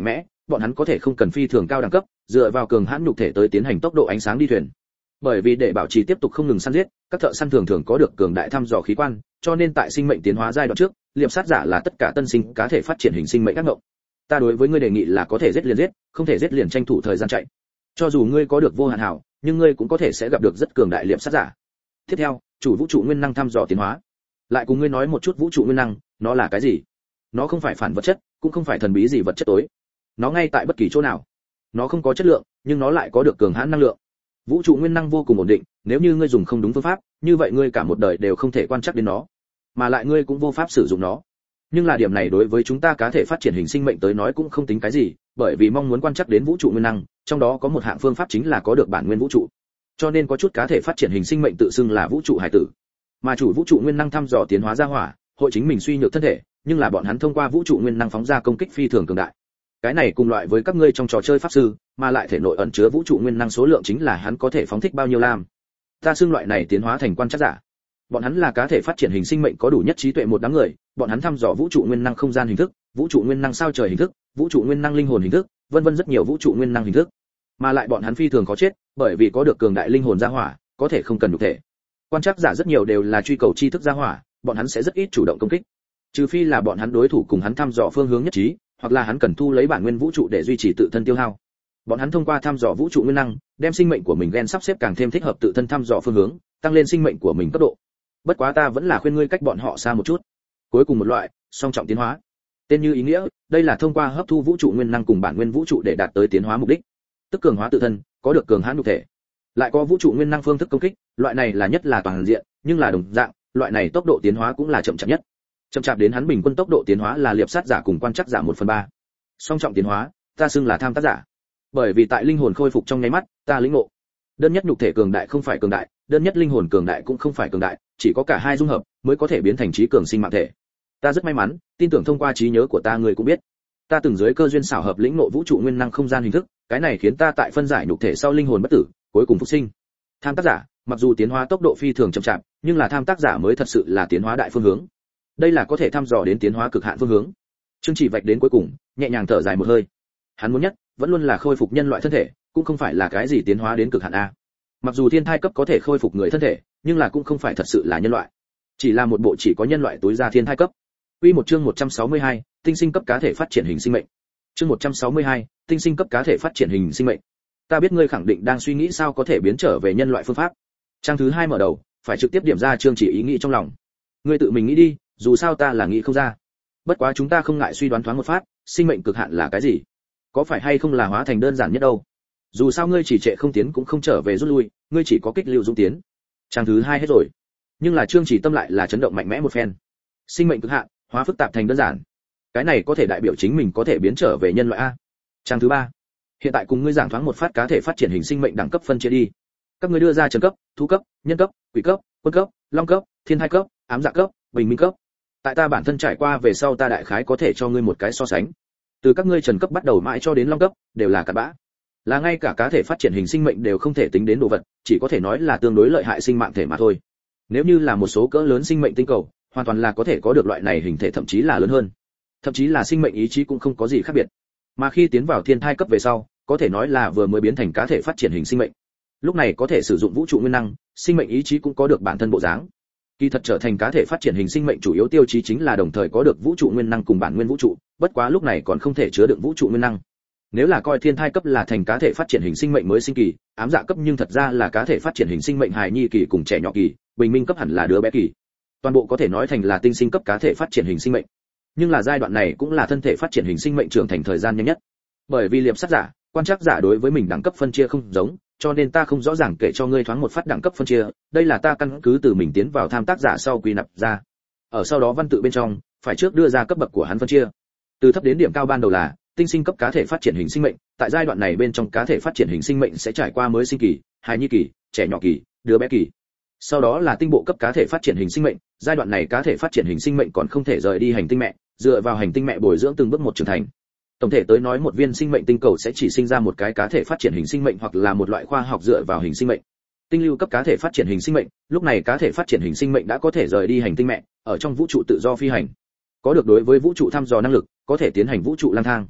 bọn hắn có thể không cần phi thường cao đẳng cấp, dựa vào cường hãn nhục thể tới tiến hành tốc độ ánh sáng đi thuyền. Bởi vì để bảo trì tiếp tục không ngừng săn giết, các thợ săn thường thường có được cường đại thăm dò khí quan, cho nên tại sinh mệnh tiến hóa giai đoạn trước, liệp sát giả là tất cả tân sinh cá thể phát triển hình sinh mệnh ác ngộng. Ta đối với ngươi đề nghị là có thể giết liền giết, không thể giết liền tranh thủ thời gian chạy. Cho dù ngươi có được vô hạn hảo, nhưng ngươi cũng có thể sẽ gặp được rất cường đại liệp sát giả. Tiếp theo, chủ vũ trụ nguyên năng thăm dò tiến hóa. Lại cùng ngươi nói một chút vũ trụ nguyên năng, nó là cái gì? Nó không phải phản vật chất, cũng không phải thần bí gì vật chất tối. Nó ngay tại bất kỳ chỗ nào. Nó không có chất lượng, nhưng nó lại có được cường hãn năng lượng. Vũ trụ nguyên năng vô cùng ổn định, nếu như ngươi dùng không đúng phương pháp, như vậy ngươi cả một đời đều không thể quan trắc đến nó, mà lại ngươi cũng vô pháp sử dụng nó. Nhưng là điểm này đối với chúng ta cá thể phát triển hình sinh mệnh tới nói cũng không tính cái gì, bởi vì mong muốn quan trắc đến vũ trụ nguyên năng, trong đó có một hạng phương pháp chính là có được bản nguyên vũ trụ. Cho nên có chút cá thể phát triển hình sinh mệnh tự xưng là vũ trụ hải tử. Mà chủ vũ trụ nguyên năng thăm dò tiến hóa ra hỏa, hội chính mình suy nhược thân thể, nhưng là bọn hắn thông qua vũ trụ nguyên năng phóng ra công kích phi thường cường đại. Cái này cùng loại với các ngươi trong trò chơi pháp sư, mà lại thể nội ẩn chứa vũ trụ nguyên năng số lượng chính là hắn có thể phóng thích bao nhiêu lam. Ta xưng loại này tiến hóa thành quan trắc giả. Bọn hắn là cá thể phát triển hình sinh mệnh có đủ nhất trí tuệ một đám người, bọn hắn thăm dò vũ trụ nguyên năng không gian hình thức, vũ trụ nguyên năng sao trời hình thức, vũ trụ nguyên năng linh hồn hình thức, vân vân rất nhiều vũ trụ nguyên năng hình thức. Mà lại bọn hắn phi thường có chết, bởi vì có được cường đại linh hồn gia hỏa, có thể không cần nhục thể. Quan trắc giả rất nhiều đều là truy cầu tri thức gia hỏa, bọn hắn sẽ rất ít chủ động công kích. Trừ phi là bọn hắn đối thủ cùng hắn thăm dò phương hướng nhất trí, hoặc là hắn cần thu lấy bản nguyên vũ trụ để duy trì tự thân tiêu hao. Bọn hắn thông qua thăm dò vũ trụ nguyên năng, đem sinh mệnh của mình gen sắp xếp càng thêm thích hợp tự thân thăm dò phương hướng, tăng lên sinh mệnh của mình cấp độ. Bất quá ta vẫn là khuyên ngươi cách bọn họ xa một chút. Cuối cùng một loại, song trọng tiến hóa. Tên như ý nghĩa, đây là thông qua hấp thu vũ trụ nguyên năng cùng bản nguyên vũ trụ để đạt tới tiến hóa mục đích. Tức cường hóa tự thân, có được cường hãn nhục thể. Lại có vũ trụ nguyên năng phương thức công kích, loại này là nhất là toàn diện, nhưng là đồng dạng, loại này tốc độ tiến hóa cũng là chậm chạp nhất. Chậm chạp đến hắn bình quân tốc độ tiến hóa là liệp sát giả cùng quan trắc giả một phần ba. Song trọng tiến hóa, ta xưng là tham tác giả. Bởi vì tại linh hồn khôi phục trong nháy mắt, ta lĩnh ngộ. Đơn nhất nhục thể cường đại không phải cường đại, đơn nhất linh hồn cường đại cũng không phải cường đại, chỉ có cả hai dung hợp mới có thể biến thành trí cường sinh mạng thể. Ta rất may mắn, tin tưởng thông qua trí nhớ của ta người cũng biết, ta từng dưới cơ duyên xảo hợp lĩnh ngộ vũ trụ nguyên năng không gian hình thức, cái này khiến ta tại phân giải nhục thể sau linh hồn bất tử, cuối cùng phục sinh. Tham tác giả, mặc dù tiến hóa tốc độ phi thường chậm chạp, nhưng là tham tác giả mới thật sự là tiến hóa đại phương hướng. Đây là có thể thăm dò đến tiến hóa cực hạn phương hướng. Trương Chỉ vạch đến cuối cùng, nhẹ nhàng thở dài một hơi. Hắn muốn nhất, vẫn luôn là khôi phục nhân loại thân thể, cũng không phải là cái gì tiến hóa đến cực hạn a. Mặc dù thiên thai cấp có thể khôi phục người thân thể, nhưng là cũng không phải thật sự là nhân loại. Chỉ là một bộ chỉ có nhân loại tối ra thiên thai cấp. Quy một chương một trăm sáu mươi hai, tinh sinh cấp cá thể phát triển hình sinh mệnh. Chương một trăm sáu mươi hai, tinh sinh cấp cá thể phát triển hình sinh mệnh. Ta biết ngươi khẳng định đang suy nghĩ sao có thể biến trở về nhân loại phương pháp. Trang thứ hai mở đầu, phải trực tiếp điểm ra chương chỉ ý nghĩ trong lòng. Ngươi tự mình nghĩ đi, dù sao ta là nghĩ không ra. Bất quá chúng ta không ngại suy đoán thoáng một phát, sinh mệnh cực hạn là cái gì? Có phải hay không là hóa thành đơn giản nhất đâu? Dù sao ngươi chỉ trệ không tiến cũng không trở về rút lui, ngươi chỉ có kích lưu dũng tiến. Trang thứ hai hết rồi. Nhưng là chương chỉ tâm lại là chấn động mạnh mẽ một phen. Sinh mệnh cực hạn, hóa phức tạp thành đơn giản. Cái này có thể đại biểu chính mình có thể biến trở về nhân loại a. Trang thứ ba. Hiện tại cùng ngươi giảng thoáng một phát cá thể phát triển hình sinh mệnh đẳng cấp phân chia đi. Các ngươi đưa ra trần cấp, thú cấp, nhân cấp, quỷ cấp, quân cấp, long cấp, thiên thai cấp, ám dạ cấp, bình minh cấp. Tại ta bản thân trải qua về sau ta đại khái có thể cho ngươi một cái so sánh. Từ các ngươi trần cấp bắt đầu mãi cho đến long cấp, đều là cặn bã. Là ngay cả cá thể phát triển hình sinh mệnh đều không thể tính đến đồ vật, chỉ có thể nói là tương đối lợi hại sinh mạng thể mà thôi. Nếu như là một số cỡ lớn sinh mệnh tinh cầu, hoàn toàn là có thể có được loại này hình thể thậm chí là lớn hơn. Thậm chí là sinh mệnh ý chí cũng không có gì khác biệt. Mà khi tiến vào thiên thai cấp về sau, có thể nói là vừa mới biến thành cá thể phát triển hình sinh mệnh. Lúc này có thể sử dụng vũ trụ nguyên năng, sinh mệnh ý chí cũng có được bản thân bộ dáng. Kỳ thật trở thành cá thể phát triển hình sinh mệnh chủ yếu tiêu chí chính là đồng thời có được vũ trụ nguyên năng cùng bản nguyên vũ trụ, bất quá lúc này còn không thể chứa đựng vũ trụ nguyên năng. Nếu là coi thiên thai cấp là thành cá thể phát triển hình sinh mệnh mới sinh kỳ, ám dạ cấp nhưng thật ra là cá thể phát triển hình sinh mệnh hài nhi kỳ cùng trẻ nhỏ kỳ, bình minh cấp hẳn là đứa bé kỳ. Toàn bộ có thể nói thành là tinh sinh cấp cá thể phát triển hình sinh mệnh. Nhưng là giai đoạn này cũng là thân thể phát triển hình sinh mệnh trưởng thành thời gian nhanh nhất. Bởi vì liệp sát giả, quan trắc giả đối với mình đẳng cấp phân chia không giống, cho nên ta không rõ ràng kể cho ngươi thoáng một phát đẳng cấp phân chia, đây là ta căn cứ từ mình tiến vào tham tác giả sau quy nạp ra. Ở sau đó văn tự bên trong, phải trước đưa ra cấp bậc của hắn phân chia. Từ thấp đến điểm cao ban đầu là tinh sinh cấp cá thể phát triển hình sinh mệnh, tại giai đoạn này bên trong cá thể phát triển hình sinh mệnh sẽ trải qua mới sinh kỳ, hài nhi kỳ, trẻ nhỏ kỳ, đứa bé kỳ. Sau đó là tinh bộ cấp cá thể phát triển hình sinh mệnh, giai đoạn này cá thể phát triển hình sinh mệnh còn không thể rời đi hành tinh mẹ, dựa vào hành tinh mẹ bồi dưỡng từng bước một trưởng thành. Tổng thể tới nói một viên sinh mệnh tinh cầu sẽ chỉ sinh ra một cái cá thể phát triển hình sinh mệnh hoặc là một loại khoa học dựa vào hình sinh mệnh. Tinh lưu cấp cá thể phát triển hình sinh mệnh, lúc này cá thể phát triển hình sinh mệnh đã có thể rời đi hành tinh mẹ, ở trong vũ trụ tự do phi hành. Có được đối với vũ trụ thăm dò năng lực, có thể tiến hành vũ trụ lang thang.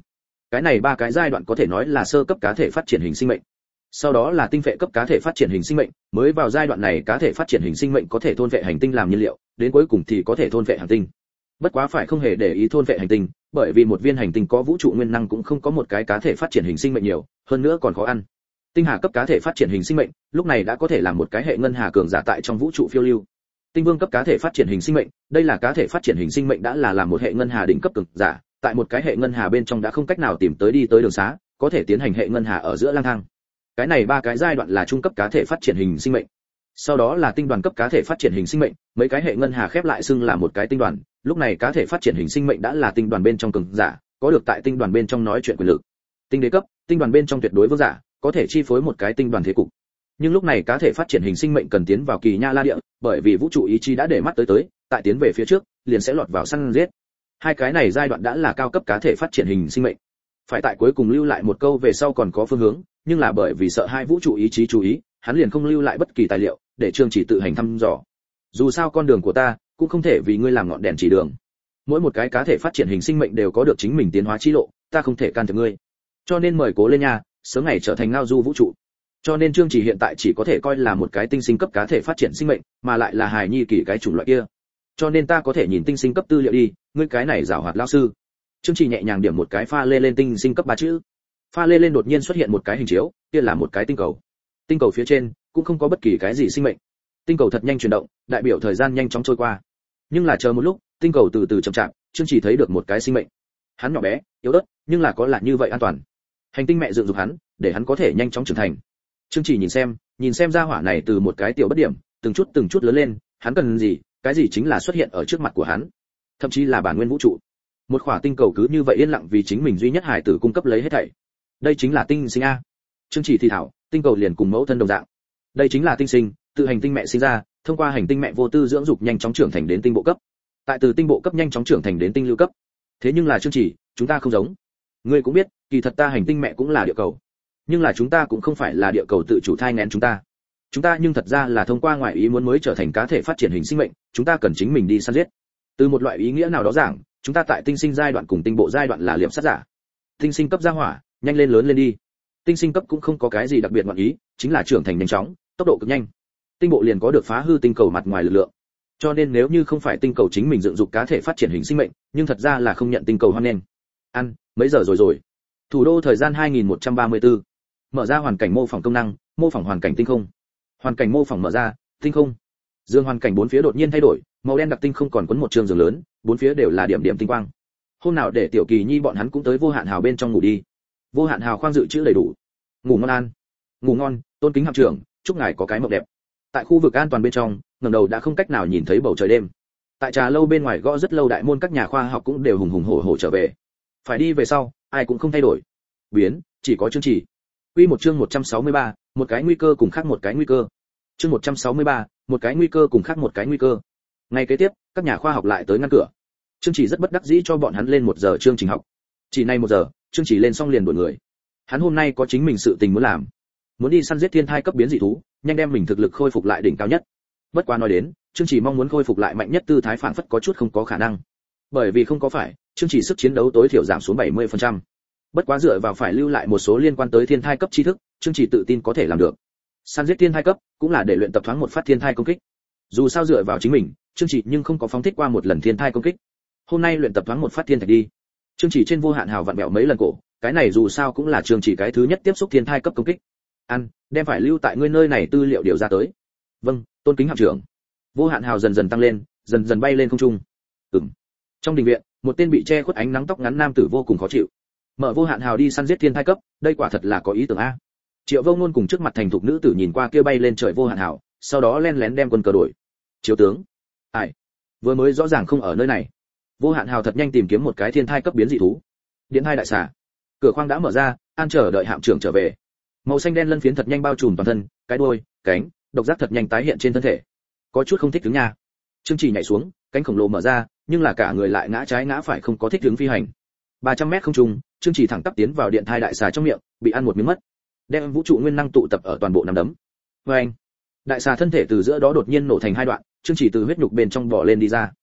Cái này ba cái giai đoạn có thể nói là sơ cấp cá thể phát triển hình sinh mệnh. Sau đó là tinh phệ cấp cá thể phát triển hình sinh mệnh, mới vào giai đoạn này cá thể phát triển hình sinh mệnh có thể thôn phệ hành tinh làm nhiên liệu, đến cuối cùng thì có thể thôn phệ hành tinh. Bất quá phải không hề để ý thôn phệ hành tinh, bởi vì một viên hành tinh có vũ trụ nguyên năng cũng không có một cái cá thể phát triển hình sinh mệnh nhiều, hơn nữa còn khó ăn. Tinh hà cấp cá thể phát triển hình sinh mệnh, lúc này đã có thể làm một cái hệ ngân hà cường giả tại trong vũ trụ phiêu lưu. Tinh vương cấp cá thể phát triển hình sinh mệnh, đây là cá thể phát triển hình sinh mệnh đã là làm một hệ ngân hà đỉnh cấp cường giả, tại một cái hệ ngân hà bên trong đã không cách nào tìm tới đi tới đường xá, có thể tiến hành hệ ngân hà ở giữa lang thang. Cái này ba cái giai đoạn là trung cấp cá thể phát triển hình sinh mệnh. Sau đó là tinh đoàn cấp cá thể phát triển hình sinh mệnh, mấy cái hệ ngân hà khép lại xưng là một cái tinh đoàn, lúc này cá thể phát triển hình sinh mệnh đã là tinh đoàn bên trong cường giả, có được tại tinh đoàn bên trong nói chuyện quyền lực. Tinh đế cấp, tinh đoàn bên trong tuyệt đối vương giả, có thể chi phối một cái tinh đoàn thế cục. Nhưng lúc này cá thể phát triển hình sinh mệnh cần tiến vào kỳ nha la địa, bởi vì vũ trụ ý chí đã để mắt tới tới, tại tiến về phía trước, liền sẽ lọt vào săn giết. Hai cái này giai đoạn đã là cao cấp cá thể phát triển hình sinh mệnh. Phải tại cuối cùng lưu lại một câu về sau còn có phương hướng, nhưng là bởi vì sợ hai vũ trụ ý chí chú ý, hắn liền không lưu lại bất kỳ tài liệu, để Trương Chỉ tự hành thăm dò. Dù sao con đường của ta cũng không thể vì ngươi làm ngọn đèn chỉ đường. Mỗi một cái cá thể phát triển hình sinh mệnh đều có được chính mình tiến hóa chi lộ, ta không thể can thiệp ngươi. Cho nên mời cố lên nha, sớm ngày trở thành ngao du vũ trụ. Cho nên Trương Chỉ hiện tại chỉ có thể coi là một cái tinh sinh cấp cá thể phát triển sinh mệnh, mà lại là hài nhi kỳ cái chủng loại kia. Cho nên ta có thể nhìn tinh sinh cấp tư liệu đi, ngươi cái này giảo hoạt lão sư. Trương Chỉ nhẹ nhàng điểm một cái pha lê lên tinh sinh cấp ba chữ. Pha lê lên đột nhiên xuất hiện một cái hình chiếu, kia là một cái tinh cầu. Tinh cầu phía trên cũng không có bất kỳ cái gì sinh mệnh. Tinh cầu thật nhanh chuyển động, đại biểu thời gian nhanh chóng trôi qua. Nhưng là chờ một lúc, tinh cầu từ từ chậm chạp, Trương Chỉ thấy được một cái sinh mệnh. Hắn nhỏ bé, yếu ớt, nhưng là có là như vậy an toàn. Hành tinh mẹ dựng dục hắn, để hắn có thể nhanh chóng trưởng thành. Trương Chỉ nhìn xem, nhìn xem ra hỏa này từ một cái tiểu bất điểm, từng chút từng chút lớn lên, hắn cần gì, cái gì chính là xuất hiện ở trước mặt của hắn. Thậm chí là bản nguyên vũ trụ. Một khỏa tinh cầu cứ như vậy yên lặng vì chính mình duy nhất hải tử cung cấp lấy hết thảy. Đây chính là tinh sinh a. Trương Chỉ thì thảo, tinh cầu liền cùng mẫu thân đồng dạng. Đây chính là tinh sinh, tự hành tinh mẹ sinh ra, thông qua hành tinh mẹ vô tư dưỡng dục nhanh chóng trưởng thành đến tinh bộ cấp. Tại từ tinh bộ cấp nhanh chóng trưởng thành đến tinh lưu cấp. Thế nhưng là Trương Chỉ, chúng ta không giống. Ngươi cũng biết, kỳ thật ta hành tinh mẹ cũng là địa cầu. Nhưng là chúng ta cũng không phải là địa cầu tự chủ thai nghén chúng ta. Chúng ta nhưng thật ra là thông qua ngoại ý muốn mới trở thành cá thể phát triển hình sinh mệnh, chúng ta cần chính mình đi săn giết. Từ một loại ý nghĩa nào đó giảng, chúng ta tại tinh sinh giai đoạn cùng tinh bộ giai đoạn là liệm sát giả. Tinh sinh cấp gia hỏa, nhanh lên lớn lên đi. Tinh sinh cấp cũng không có cái gì đặc biệt ngoạn ý, chính là trưởng thành nhanh chóng, tốc độ cực nhanh. Tinh bộ liền có được phá hư tinh cầu mặt ngoài lực lượng. Cho nên nếu như không phải tinh cầu chính mình dựng dục cá thể phát triển hình sinh mệnh, nhưng thật ra là không nhận tinh cầu hoan nghênh. Ăn, mấy giờ rồi rồi? Thủ đô thời gian hai nghìn một trăm ba mươi tư. Mở ra hoàn cảnh mô phỏng công năng, mô phỏng hoàn cảnh tinh không. Hoàn cảnh mô phỏng mở ra, tinh không. Dương hoàn cảnh bốn phía đột nhiên thay đổi, màu đen đặc tinh không còn quấn một trường giường lớn, bốn phía đều là điểm điểm tinh quang. Hôm nào để Tiểu Kỳ Nhi bọn hắn cũng tới Vô Hạn Hào bên trong ngủ đi. Vô Hạn Hào khoang dự trữ đầy đủ. Ngủ ngon an. Ngủ ngon, Tôn Kính hạm trưởng, chúc ngài có cái mộng đẹp. Tại khu vực an toàn bên trong, ngẩng đầu đã không cách nào nhìn thấy bầu trời đêm. Tại trà lâu bên ngoài gõ rất lâu đại môn các nhà khoa học cũng đều hùng hùng hổ hổ trở về. Phải đi về sau, ai cũng không thay đổi. Biến, chỉ có Chương Chỉ. Quy một chương một trăm sáu mươi ba, một cái nguy cơ cùng khác một cái nguy cơ. Chương một trăm sáu mươi ba, một cái nguy cơ cùng khác một cái nguy cơ. Ngày kế tiếp, các nhà khoa học lại tới ngăn cửa. Chương Chỉ rất bất đắc dĩ cho bọn hắn lên một giờ chương trình học. Chỉ này một giờ, Chương Chỉ lên xong liền đuổi người. Hắn hôm nay có chính mình sự tình muốn làm. Muốn đi săn giết thiên thai cấp biến dị thú, nhanh đem mình thực lực khôi phục lại đỉnh cao nhất. Bất quá nói đến, Chương Chỉ mong muốn khôi phục lại mạnh nhất tư thái phản phất có chút không có khả năng. Bởi vì không có phải, Chương Chỉ sức chiến đấu tối thiểu giảm xuống bảy mươi phần trăm. Bất quá dựa vào phải lưu lại một số liên quan tới thiên thai cấp tri thức, Chương Chỉ tự tin có thể làm được. Săn giết thiên thai cấp cũng là để luyện tập thoáng một phát thiên thai công kích. Dù sao dựa vào chính mình, Chương Chỉ nhưng không có phóng thích qua một lần thiên thai công kích. Hôm nay luyện tập thoáng một phát thiên thạch đi. Chương Chỉ trên Vô Hạn Hào vặn bẹo mấy lần cổ, cái này dù sao cũng là Chương Chỉ cái thứ nhất tiếp xúc thiên thai cấp công kích. Ăn, đem phải lưu tại ngươi nơi này tư liệu điều ra tới. Vâng, Tôn Kính hạm trưởng. Vô Hạn Hào dần dần tăng lên, dần dần bay lên không trung. Ừm. Trong đình viện, một tên bị che khuất ánh nắng tóc ngắn nam tử vô cùng khó chịu. Mở Vô Hạn Hào đi săn giết thiên thai cấp, đây quả thật là có ý tưởng a. Triệu Vô Ngôn cùng trước mặt thành thục nữ tử nhìn qua kia bay lên trời Vô Hạn Hào, sau đó len lén đem quân cờ đổi. Chiếu tướng, ai, vừa mới rõ ràng không ở nơi này. Vô Hạn Hào thật nhanh tìm kiếm một cái thiên thai cấp biến dị thú. Điện hai đại xà. Cửa khoang đã mở ra, an chờ đợi hạm trưởng trở về. Màu xanh đen lân phiến thật nhanh bao trùm toàn thân, cái đuôi, cánh, độc giác thật nhanh tái hiện trên thân thể. Có chút không thích ứng nha. Chương Chỉ nhảy xuống, cánh khổng lồ mở ra, nhưng là cả người lại ngã trái ngã phải không có thích ứng phi hành. ba trăm mét không trung, Chương Chỉ thẳng tắp tiến vào điện thai đại xà trong miệng, bị ăn một miếng mất. Đem vũ trụ nguyên năng tụ tập ở toàn bộ nắm đấm. Oeng! Đại xà thân thể từ giữa đó đột nhiên nổ thành hai đoạn, Chương Chỉ từ huyết nhục bên trong bò lên đi ra.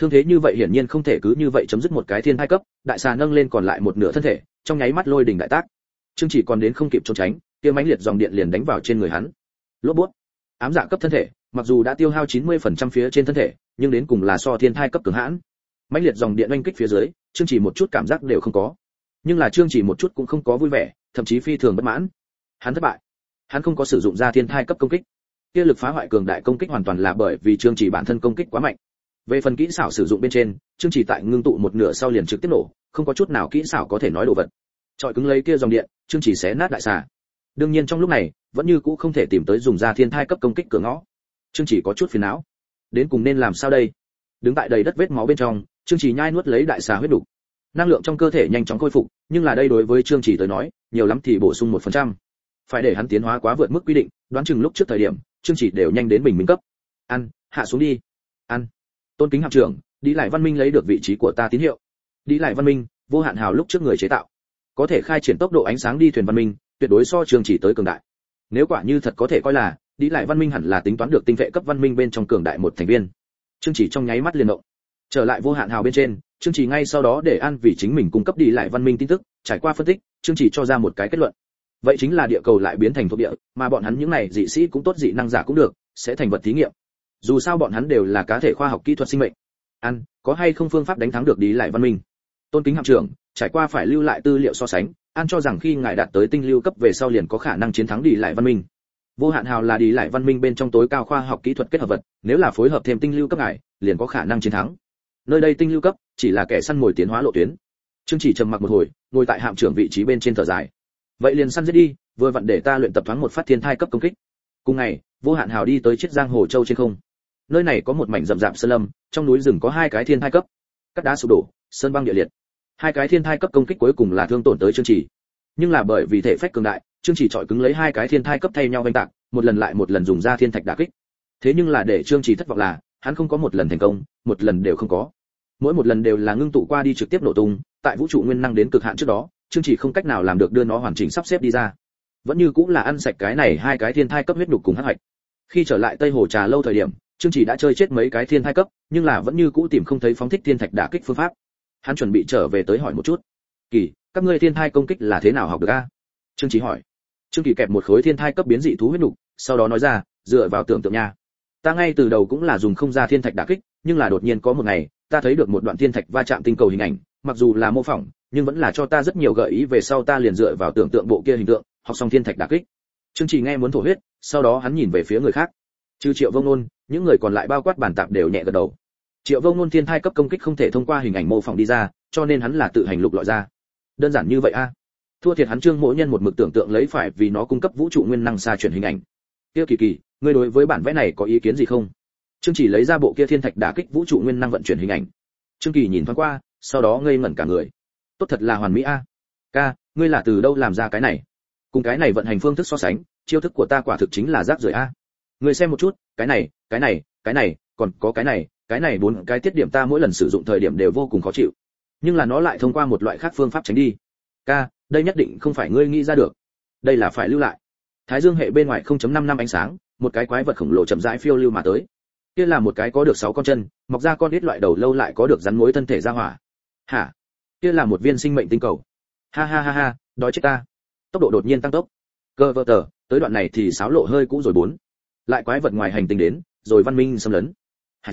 Thương thế như vậy hiển nhiên không thể cứ như vậy chấm dứt một cái thiên thai cấp, đại xà nâng lên còn lại một nửa thân thể, trong nháy mắt lôi đỉnh đại tác. Trương Chỉ còn đến không kịp trốn tránh, kia mãnh liệt dòng điện liền đánh vào trên người hắn. Lốp bút. Ám dạ cấp thân thể, mặc dù đã tiêu hao chín mươi phần trăm phía trên thân thể, nhưng đến cùng là so thiên thai cấp cường hãn. Mãnh liệt dòng điện oanh kích phía dưới, Trương Chỉ một chút cảm giác đều không có. Nhưng là Trương Chỉ một chút cũng không có vui vẻ, thậm chí phi thường bất mãn. Hắn thất bại. Hắn không có sử dụng ra thiên thai cấp công kích. Kia lực phá hoại cường đại công kích hoàn toàn là bởi vì Trương Chỉ bản thân công kích quá mạnh. Về phần kỹ xảo sử dụng bên trên, Trương Chỉ tại ngưng tụ một nửa sau liền trực tiếp nổ, không có chút nào kỹ xảo có thể nói đồ vật. Trọi cứng lấy kia dòng điện, Trương Chỉ xé nát đại xà. Đương nhiên trong lúc này, vẫn như cũ không thể tìm tới dùng ra thiên thai cấp công kích cửa ngõ. Trương Chỉ có chút phiền não. Đến cùng nên làm sao đây? Đứng tại đầy đất vết máu bên trong, Trương Chỉ nhai nuốt lấy đại xà huyết đủ. Năng lượng trong cơ thể nhanh chóng khôi phục, nhưng là đây đối với Trương Chỉ tới nói, nhiều lắm thì bổ sung một phần trăm. Phải để hắn tiến hóa quá vượt mức quy định, đoán chừng lúc trước thời điểm, Trương Chỉ đều nhanh đến bình minh cấp. Ăn, hạ xuống đi. Ăn. Tôn kính hạm trưởng, đi lại văn minh lấy được vị trí của ta tín hiệu. Đi lại văn minh, vô hạn hào lúc trước người chế tạo, có thể khai triển tốc độ ánh sáng đi thuyền văn minh, tuyệt đối so Trương Chỉ tới cường đại. Nếu quả như thật có thể coi là, đi lại văn minh hẳn là tính toán được tinh vệ cấp văn minh bên trong cường đại một thành viên. Trương Chỉ trong nháy mắt liền động. Trở lại vô hạn hào bên trên, Trương Chỉ ngay sau đó để An vì chính mình cung cấp đi lại văn minh tin tức, trải qua phân tích, Trương Chỉ cho ra một cái kết luận. Vậy chính là địa cầu lại biến thành thuộc địa, mà bọn hắn những này dị sĩ cũng tốt dị năng giả cũng được, sẽ thành vật thí nghiệm. Dù sao bọn hắn đều là cá thể khoa học kỹ thuật sinh mệnh. An, có hay không phương pháp đánh thắng được đi lại văn minh? Tôn kính hạm trưởng, trải qua phải lưu lại tư liệu so sánh, An cho rằng khi ngài đạt tới tinh lưu cấp về sau liền có khả năng chiến thắng đi lại văn minh. Vô hạn hào là đi lại văn minh bên trong tối cao khoa học kỹ thuật kết hợp vật, nếu là phối hợp thêm tinh lưu cấp ngài, liền có khả năng chiến thắng. Nơi đây tinh lưu cấp chỉ là kẻ săn mồi tiến hóa lộ tuyến. Trương Chỉ trầm mặc một hồi, ngồi tại hạm trưởng vị trí bên trên thở dài. Vậy liền săn giết đi, vừa vặn để ta luyện tập thoáng một phát thiên thai cấp công kích. Cùng ngày, vô hạn hào đi tới chiết giang hồ châu trên không. Nơi này có một mảnh rậm rạp sơn lâm, trong núi rừng có hai cái thiên thai cấp, cắt đá sụp đổ, sơn băng địa liệt. Hai cái thiên thai cấp công kích cuối cùng là thương tổn tới Trương Chỉ. Nhưng là bởi vì thể phách cường đại, Trương Chỉ chọi cứng lấy hai cái thiên thai cấp thay nhau vênh tạc, một lần lại một lần dùng ra thiên thạch đả kích. Thế nhưng là để Trương Chỉ thất vọng là, hắn không có một lần thành công, một lần đều không có. Mỗi một lần đều là ngưng tụ qua đi trực tiếp nổ tung, tại vũ trụ nguyên năng đến cực hạn trước đó, Trương Chỉ không cách nào làm được đưa nó hoàn chỉnh sắp xếp đi ra. Vẫn như cũng là ăn sạch cái này hai cái thiên thai cấp huyết đục cùng hắc hạch. Khi trở lại Tây Hồ Trà lâu thời điểm, Trương Chỉ đã chơi chết mấy cái thiên thai cấp, nhưng là vẫn như cũ tìm không thấy phóng thích thiên thạch đả kích phương pháp. Hắn chuẩn bị trở về tới hỏi một chút. Kỳ, các ngươi thiên thai công kích là thế nào học được a? Trương Chỉ hỏi. Trương Kỳ kẹp một khối thiên thai cấp biến dị thú huyết nục, sau đó nói ra, dựa vào tưởng tượng nha. Ta ngay từ đầu cũng là dùng không ra thiên thạch đả kích, nhưng là đột nhiên có một ngày, ta thấy được một đoạn thiên thạch va chạm tinh cầu hình ảnh, mặc dù là mô phỏng, nhưng vẫn là cho ta rất nhiều gợi ý, về sau ta liền dựa vào tưởng tượng bộ kia hình tượng, học xong thiên thạch đả kích. Trương Chỉ nghe muốn thổ huyết, sau đó hắn nhìn về phía người khác. Trừ Triệu Vông Nôn, những người còn lại bao quát bản tạp đều nhẹ gật đầu. Triệu Vông Nôn thiên thai cấp công kích không thể thông qua hình ảnh mô phỏng đi ra, cho nên hắn là tự hành lục lọi ra. Đơn giản như vậy a? Thua thiệt hắn Trương Mỗ Nhân một mực tưởng tượng lấy phải vì nó cung cấp vũ trụ nguyên năng xa chuyển hình ảnh. Kia Kỳ Kỳ, ngươi đối với bản vẽ này có ý kiến gì không? Trương Chỉ lấy ra bộ kia thiên thạch đả kích vũ trụ nguyên năng vận chuyển hình ảnh. Trương Kỳ nhìn thoáng qua, sau đó ngây ngẩn cả người. Tốt thật là hoàn mỹ a. Ca, ngươi là từ đâu làm ra cái này? Cùng cái này vận hành phương thức so sánh, chiêu thức của ta quả thực chính là rác rưởi a. Ngươi xem một chút, cái này, cái này, cái này, còn có cái này, cái này bốn cái tiết điểm ta mỗi lần sử dụng thời điểm đều vô cùng khó chịu. Nhưng là nó lại thông qua một loại khác phương pháp tránh đi. Ca, đây nhất định không phải ngươi nghĩ ra được. Đây là phải lưu lại. Thái dương hệ bên ngoài không chấm năm năm ánh sáng, một cái quái vật khổng lồ chậm rãi phiêu lưu mà tới. Kia là một cái có được sáu con chân, mọc ra con ít loại đầu lâu lại có được rắn mối thân thể ra hỏa. Hả? Kia là một viên sinh mệnh tinh cầu. Ha ha ha ha, đói chết ta. Tốc độ đột nhiên tăng tốc. Cơ vợ tờ, tới đoạn này thì sáo lộ hơi cũ rồi bốn. Lại quái vật ngoài hành tinh đến, rồi văn minh xâm lấn.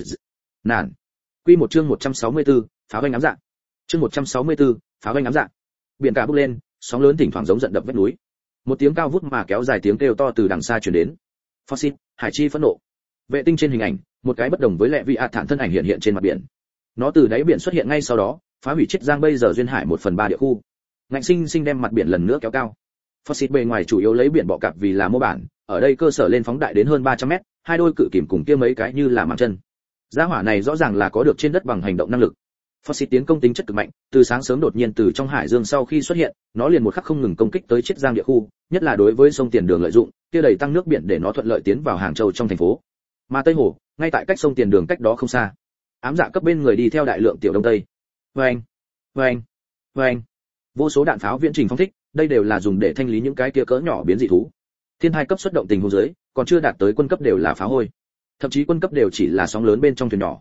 Nản. Quy một chương một trăm sáu mươi tư, phá vành ám dạ. Chương một trăm sáu mươi tư, phá vành ám dạ. Biển cả bốc lên, sóng lớn thỉnh thoảng giống giận đập vách núi. Một tiếng cao vút mà kéo dài tiếng kêu to từ đằng xa truyền đến. Fawcett, hải chi phẫn nộ. Vệ tinh trên hình ảnh, một cái bất đồng với lệ vị ạt thản thân ảnh hiện hiện trên mặt biển. Nó từ đáy biển xuất hiện ngay sau đó, phá hủy chiết giang bây giờ duyên hải một phần ba địa khu. Ngạnh sinh sinh đem mặt biển lần nữa kéo cao. Fawcett bề ngoài chủ yếu lấy biển bọ cạp vì là mô bản, ở đây cơ sở lên phóng đại đến hơn ba trăm mét, hai đôi cự kìm cùng kia mấy cái như là màng chân. Gia hỏa này rõ ràng là có được trên đất bằng hành động năng lực. Fawcett tiến công tính chất cực mạnh, từ sáng sớm đột nhiên từ trong hải dương sau khi xuất hiện, nó liền một khắc không ngừng công kích tới chiết giang địa khu, nhất là đối với sông Tiền Đường lợi dụng, kia đầy tăng nước biển để nó thuận lợi tiến vào Hàng Châu trong thành phố. Mà Tây Hồ, ngay tại cách sông Tiền Đường cách đó không xa. Ám dạ cấp bên người đi theo đại lượng tiểu đông tây. Vâng, vâng, vâng. Vô số đạn pháo viễn trình phóng thích, đây đều là dùng để thanh lý những cái kia cỡ nhỏ biến dị thú. Thiên hai cấp xuất động tình huống dưới, còn chưa đạt tới quân cấp đều là phá hôi. Thậm chí quân cấp đều chỉ là sóng lớn bên trong thuyền nhỏ.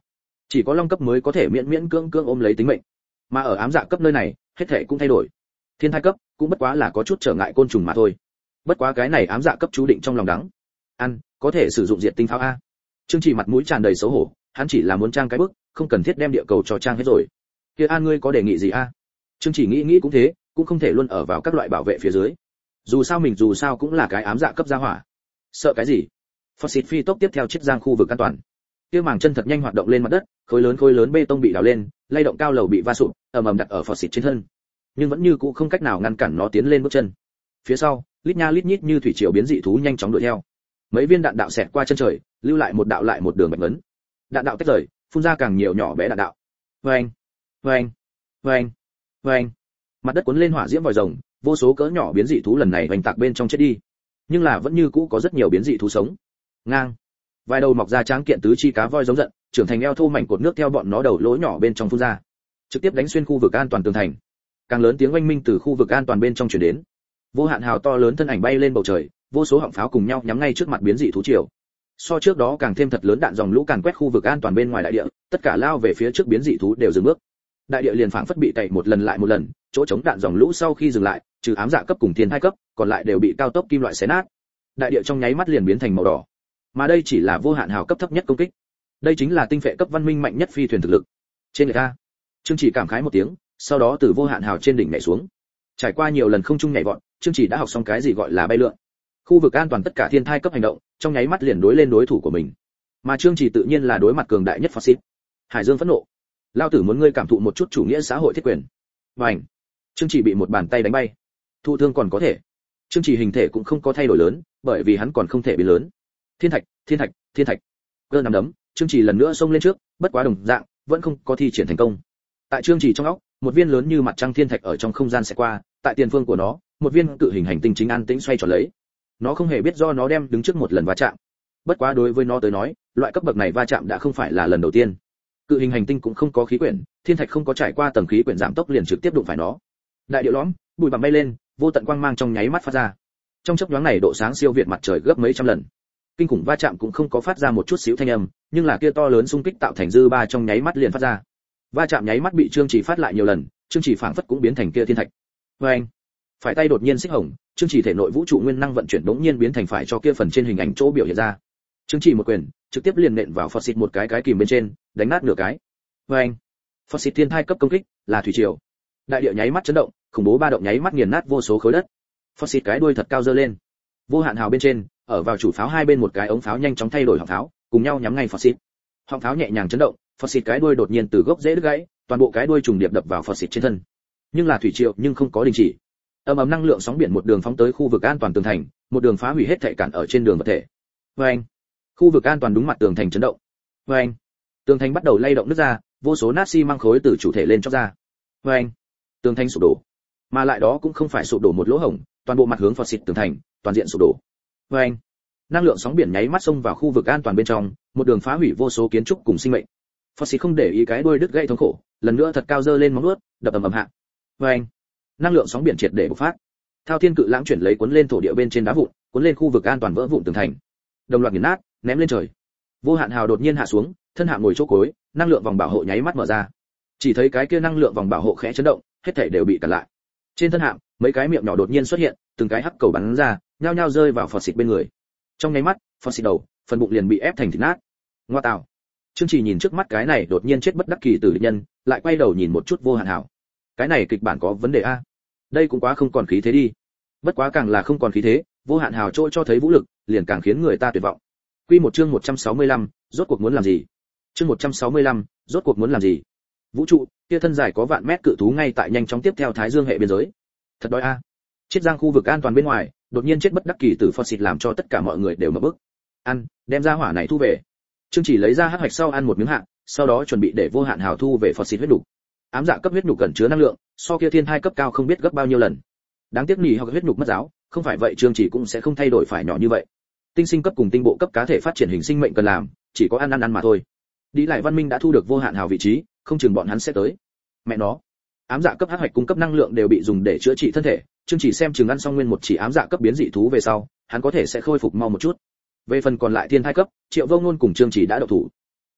Chỉ có long cấp mới có thể miễn miễn cưỡng cưỡng ôm lấy tính mệnh. Mà ở ám dạ cấp nơi này, hết thể cũng thay đổi. Thiên thai cấp cũng bất quá là có chút trở ngại côn trùng mà thôi. Bất quá cái này ám dạ cấp chú định trong lòng đắng. Ăn, có thể sử dụng diệt tinh pháo a. Trương Chỉ mặt mũi tràn đầy xấu hổ, hắn chỉ là muốn trang cái bức, không cần thiết đem địa cầu cho trang hết rồi. Kia An ngươi có đề nghị gì a? Trương Chỉ nghĩ nghĩ cũng thế, cũng không thể luôn ở vào các loại bảo vệ phía dưới. Dù sao mình dù sao cũng là cái ám dạ cấp gia hỏa. Sợ cái gì? Foxit phi tốc tiếp theo chiếc giang khu vực an toàn. Kia màng chân thật nhanh hoạt động lên mặt đất, khối lớn khối lớn bê tông bị đào lên, lay động cao lầu bị va sụp, ầm ầm đặt ở Foxit trên thân. Nhưng vẫn như cũ không cách nào ngăn cản nó tiến lên bước chân. Phía sau, lít nha lít nhít như thủy triều biến dị thú nhanh chóng đuổi theo. Mấy viên đạn đạo xẹt qua chân trời, lưu lại một đạo lại một đường bạch ngấn. Đạn đạo tách rời, phun ra càng nhiều nhỏ bé đạn đạo. Oeng, oeng, oeng, oeng. Mặt đất cuốn lên hỏa diễm vòi rồng, vô số cỡ nhỏ biến dị thú lần này hoành tạc bên trong chết đi. Nhưng là vẫn như cũ có rất nhiều biến dị thú sống. Ngang. Vài đầu mọc ra tráng kiện tứ chi cá voi giống giận, trưởng thành eo thô mảnh cột nước theo bọn nó đầu lỗ nhỏ bên trong phun ra, trực tiếp đánh xuyên khu vực an toàn tường thành. Càng lớn tiếng oanh minh từ khu vực an toàn bên trong truyền đến. Vô hạn hào to lớn thân ảnh bay lên bầu trời, vô số họng pháo cùng nhau nhắm ngay trước mặt biến dị thú triều. So trước đó càng thêm thật lớn đạn dòng lũ càn quét khu vực an toàn bên ngoài đại địa, tất cả lao về phía trước biến dị thú đều dừng bước. Đại địa liền phảng phất bị tẩy một lần lại một lần, chỗ chống đạn dòng lũ sau khi dừng lại, trừ ám dạ cấp cùng thiên thai cấp, còn lại đều bị cao tốc kim loại xé nát. Đại địa trong nháy mắt liền biến thành màu đỏ. Mà đây chỉ là vô hạn hào cấp thấp nhất công kích. Đây chính là tinh phệ cấp văn minh mạnh nhất phi thuyền thực lực. Trên người ta, Trương Chỉ cảm khái một tiếng, sau đó từ vô hạn hào trên đỉnh nhảy xuống. Trải qua nhiều lần không trung nhảy vọt, Trương Chỉ đã học xong cái gì gọi là bay lượn. Khu vực an toàn tất cả thiên thai cấp hành động, trong nháy mắt liền đối lên đối thủ của mình. Mà Trương Chỉ tự nhiên là đối mặt cường đại nhất Foxit. Hải Dương phẫn nộ. Lao tử muốn ngươi cảm thụ một chút chủ nghĩa xã hội thiết quyền. Bành. Trương Chỉ bị một bàn tay đánh bay. Thụ thương còn có thể. Trương Chỉ hình thể cũng không có thay đổi lớn, bởi vì hắn còn không thể biến lớn. Thiên thạch, thiên thạch, thiên thạch. Cơ nắm đấm, Trương Chỉ lần nữa xông lên trước, bất quá đồng dạng, vẫn không có thi triển thành công. Tại Trương Chỉ trong óc, một viên lớn như mặt trăng thiên thạch ở trong không gian sẽ qua, tại tiền phương của nó, một viên cự hình hành tinh chính an tĩnh xoay tròn lấy. Nó không hề biết do nó đem đứng trước một lần va chạm. Bất quá đối với nó tới nói, loại cấp bậc này va chạm đã không phải là lần đầu tiên. Cự hình hành tinh cũng không có khí quyển, thiên thạch không có trải qua tầng khí quyển giảm tốc liền trực tiếp đụng phải nó. Đại địa lõm, bụi bặm bay lên, vô tận quang mang trong nháy mắt phát ra. Trong chớp nhoáng này độ sáng siêu việt mặt trời gấp mấy trăm lần. Kinh khủng va chạm cũng không có phát ra một chút xíu thanh âm, nhưng là kia to lớn xung kích tạo thành dư ba trong nháy mắt liền phát ra. Va chạm nháy mắt bị Trương Chỉ phát lại nhiều lần, Trương Chỉ phảng phất cũng biến thành kia thiên thạch. Oeng. Phải tay đột nhiên xích hồng, Trương Chỉ thể nội vũ trụ nguyên năng vận chuyển đống nhiên biến thành phải cho kia phần trên hình ảnh chỗ biểu hiện ra. Trương Chỉ một quyền, trực tiếp liền nện vào Foxit một cái cái kìm bên trên, đánh nát nửa cái. Oeng. Foxit thiên thai cấp công kích, là thủy triều. Đại địa nháy mắt chấn động, khủng bố ba động nháy mắt nghiền nát vô số khối đất. Foxit cái đuôi thật cao giơ lên. Vô hạn hào bên trên, ở vào chủ pháo hai bên một cái ống pháo nhanh chóng thay đổi họng pháo, cùng nhau nhắm ngay Foxit. Họng pháo nhẹ nhàng chấn động, Foxit cái đuôi đột nhiên từ gốc rễ đứt gãy, toàn bộ cái đuôi trùng điệp đập vào Foxit trên thân. Nhưng là thủy triều nhưng không có đình chỉ. Ầm ầm năng lượng sóng biển một đường phóng tới khu vực an toàn tường thành, một đường phá hủy hết thảy cản ở trên đường vật thể. Oeng. Khu vực an toàn đúng mặt tường thành chấn động. Oeng. Tường thành bắt đầu lay động nứt ra, vô số nát xi măng khối từ chủ thể lên chóc ra. Oeng. Tường thành sụp đổ. Mà lại đó cũng không phải sụp đổ một lỗ hổng, toàn bộ mặt hướng Foxit tường thành, toàn diện sụp đổ. Oeng. Năng lượng sóng biển nháy mắt xông vào khu vực an toàn bên trong, một đường phá hủy vô số kiến trúc cùng sinh mệnh. Foxit không để ý cái đuôi đứt gãy thống khổ, lần nữa thật cao giơ lên móng vuốt, đập ầm ầm hạ. Oeng. Năng lượng sóng biển triệt để bộc phát. Thao thiên cự lãng chuyển lấy cuốn lên thổ địa bên trên đá vụn, cuốn lên khu vực an toàn vỡ vụn tường thành. Đồng loạt nghiền nát, ném lên trời. Vô hạn hào đột nhiên hạ xuống, thân hạng ngồi chỗ cối, năng lượng vòng bảo hộ nháy mắt mở ra. Chỉ thấy cái kia năng lượng vòng bảo hộ khẽ chấn động, hết thảy đều bị cản lại. Trên thân hạng, mấy cái miệng nhỏ đột nhiên xuất hiện, từng cái hắc cầu bắn ra, nhao nhao rơi vào Foxit bên người. Trong nháy mắt, Foxit đầu, phần bụng liền bị ép thành thịt nát. Ngoa tạo. Trương Chỉ nhìn trước mắt cái này đột nhiên chết bất đắc kỳ tử địch nhân, lại quay đầu nhìn một chút vô hạn hào. Cái này kịch bản có vấn đề a. Đây cũng quá không còn khí thế đi. Bất quá càng là không còn khí thế, vô hạn hào trôi cho thấy vũ lực, liền càng khiến người ta tuyệt vọng. Quy một chương một trăm sáu mươi lăm, rốt cuộc muốn làm gì? Chương một trăm sáu mươi lăm, rốt cuộc muốn làm gì? Vũ trụ, kia thân dài có vạn mét cự thú ngay tại nhanh chóng tiếp theo Thái Dương hệ biên giới. Thật đói a. Chết giang khu vực an toàn bên ngoài, đột nhiên chết bất đắc kỳ tử Foxit làm cho tất cả mọi người đều ngập bức. Ăn, đem ra hỏa này thu về. Trương Chỉ lấy ra hắc hạch sau ăn một miếng hạ, sau đó chuẩn bị để vô hạn hào thu về Foxit huyết đủ. Ám dạ cấp huyết nhục cần chứa năng lượng, so kia thiên hai cấp cao không biết gấp bao nhiêu lần. Đáng tiếc nỉ hoặc huyết nhục mất giáo, không phải vậy Trương Chỉ cũng sẽ không thay đổi phải nhỏ như vậy. Tinh sinh cấp cùng tinh bộ cấp cá thể phát triển hình sinh mệnh cần làm, chỉ có ăn ăn ăn mà thôi. Đi lại văn minh đã thu được vô hạn hào vị trí, không chừng bọn hắn sẽ tới. Mẹ nó, ám dạ cấp hắc hạch cung cấp năng lượng đều bị dùng để chữa trị thân thể, Trương Chỉ xem chừng ăn xong nguyên một chỉ ám dạ cấp biến dị thú về sau, hắn có thể sẽ khôi phục mau một chút. Về phần còn lại thiên hai cấp, Triệu Vô Ngôn cùng Trương Chỉ đã động thủ.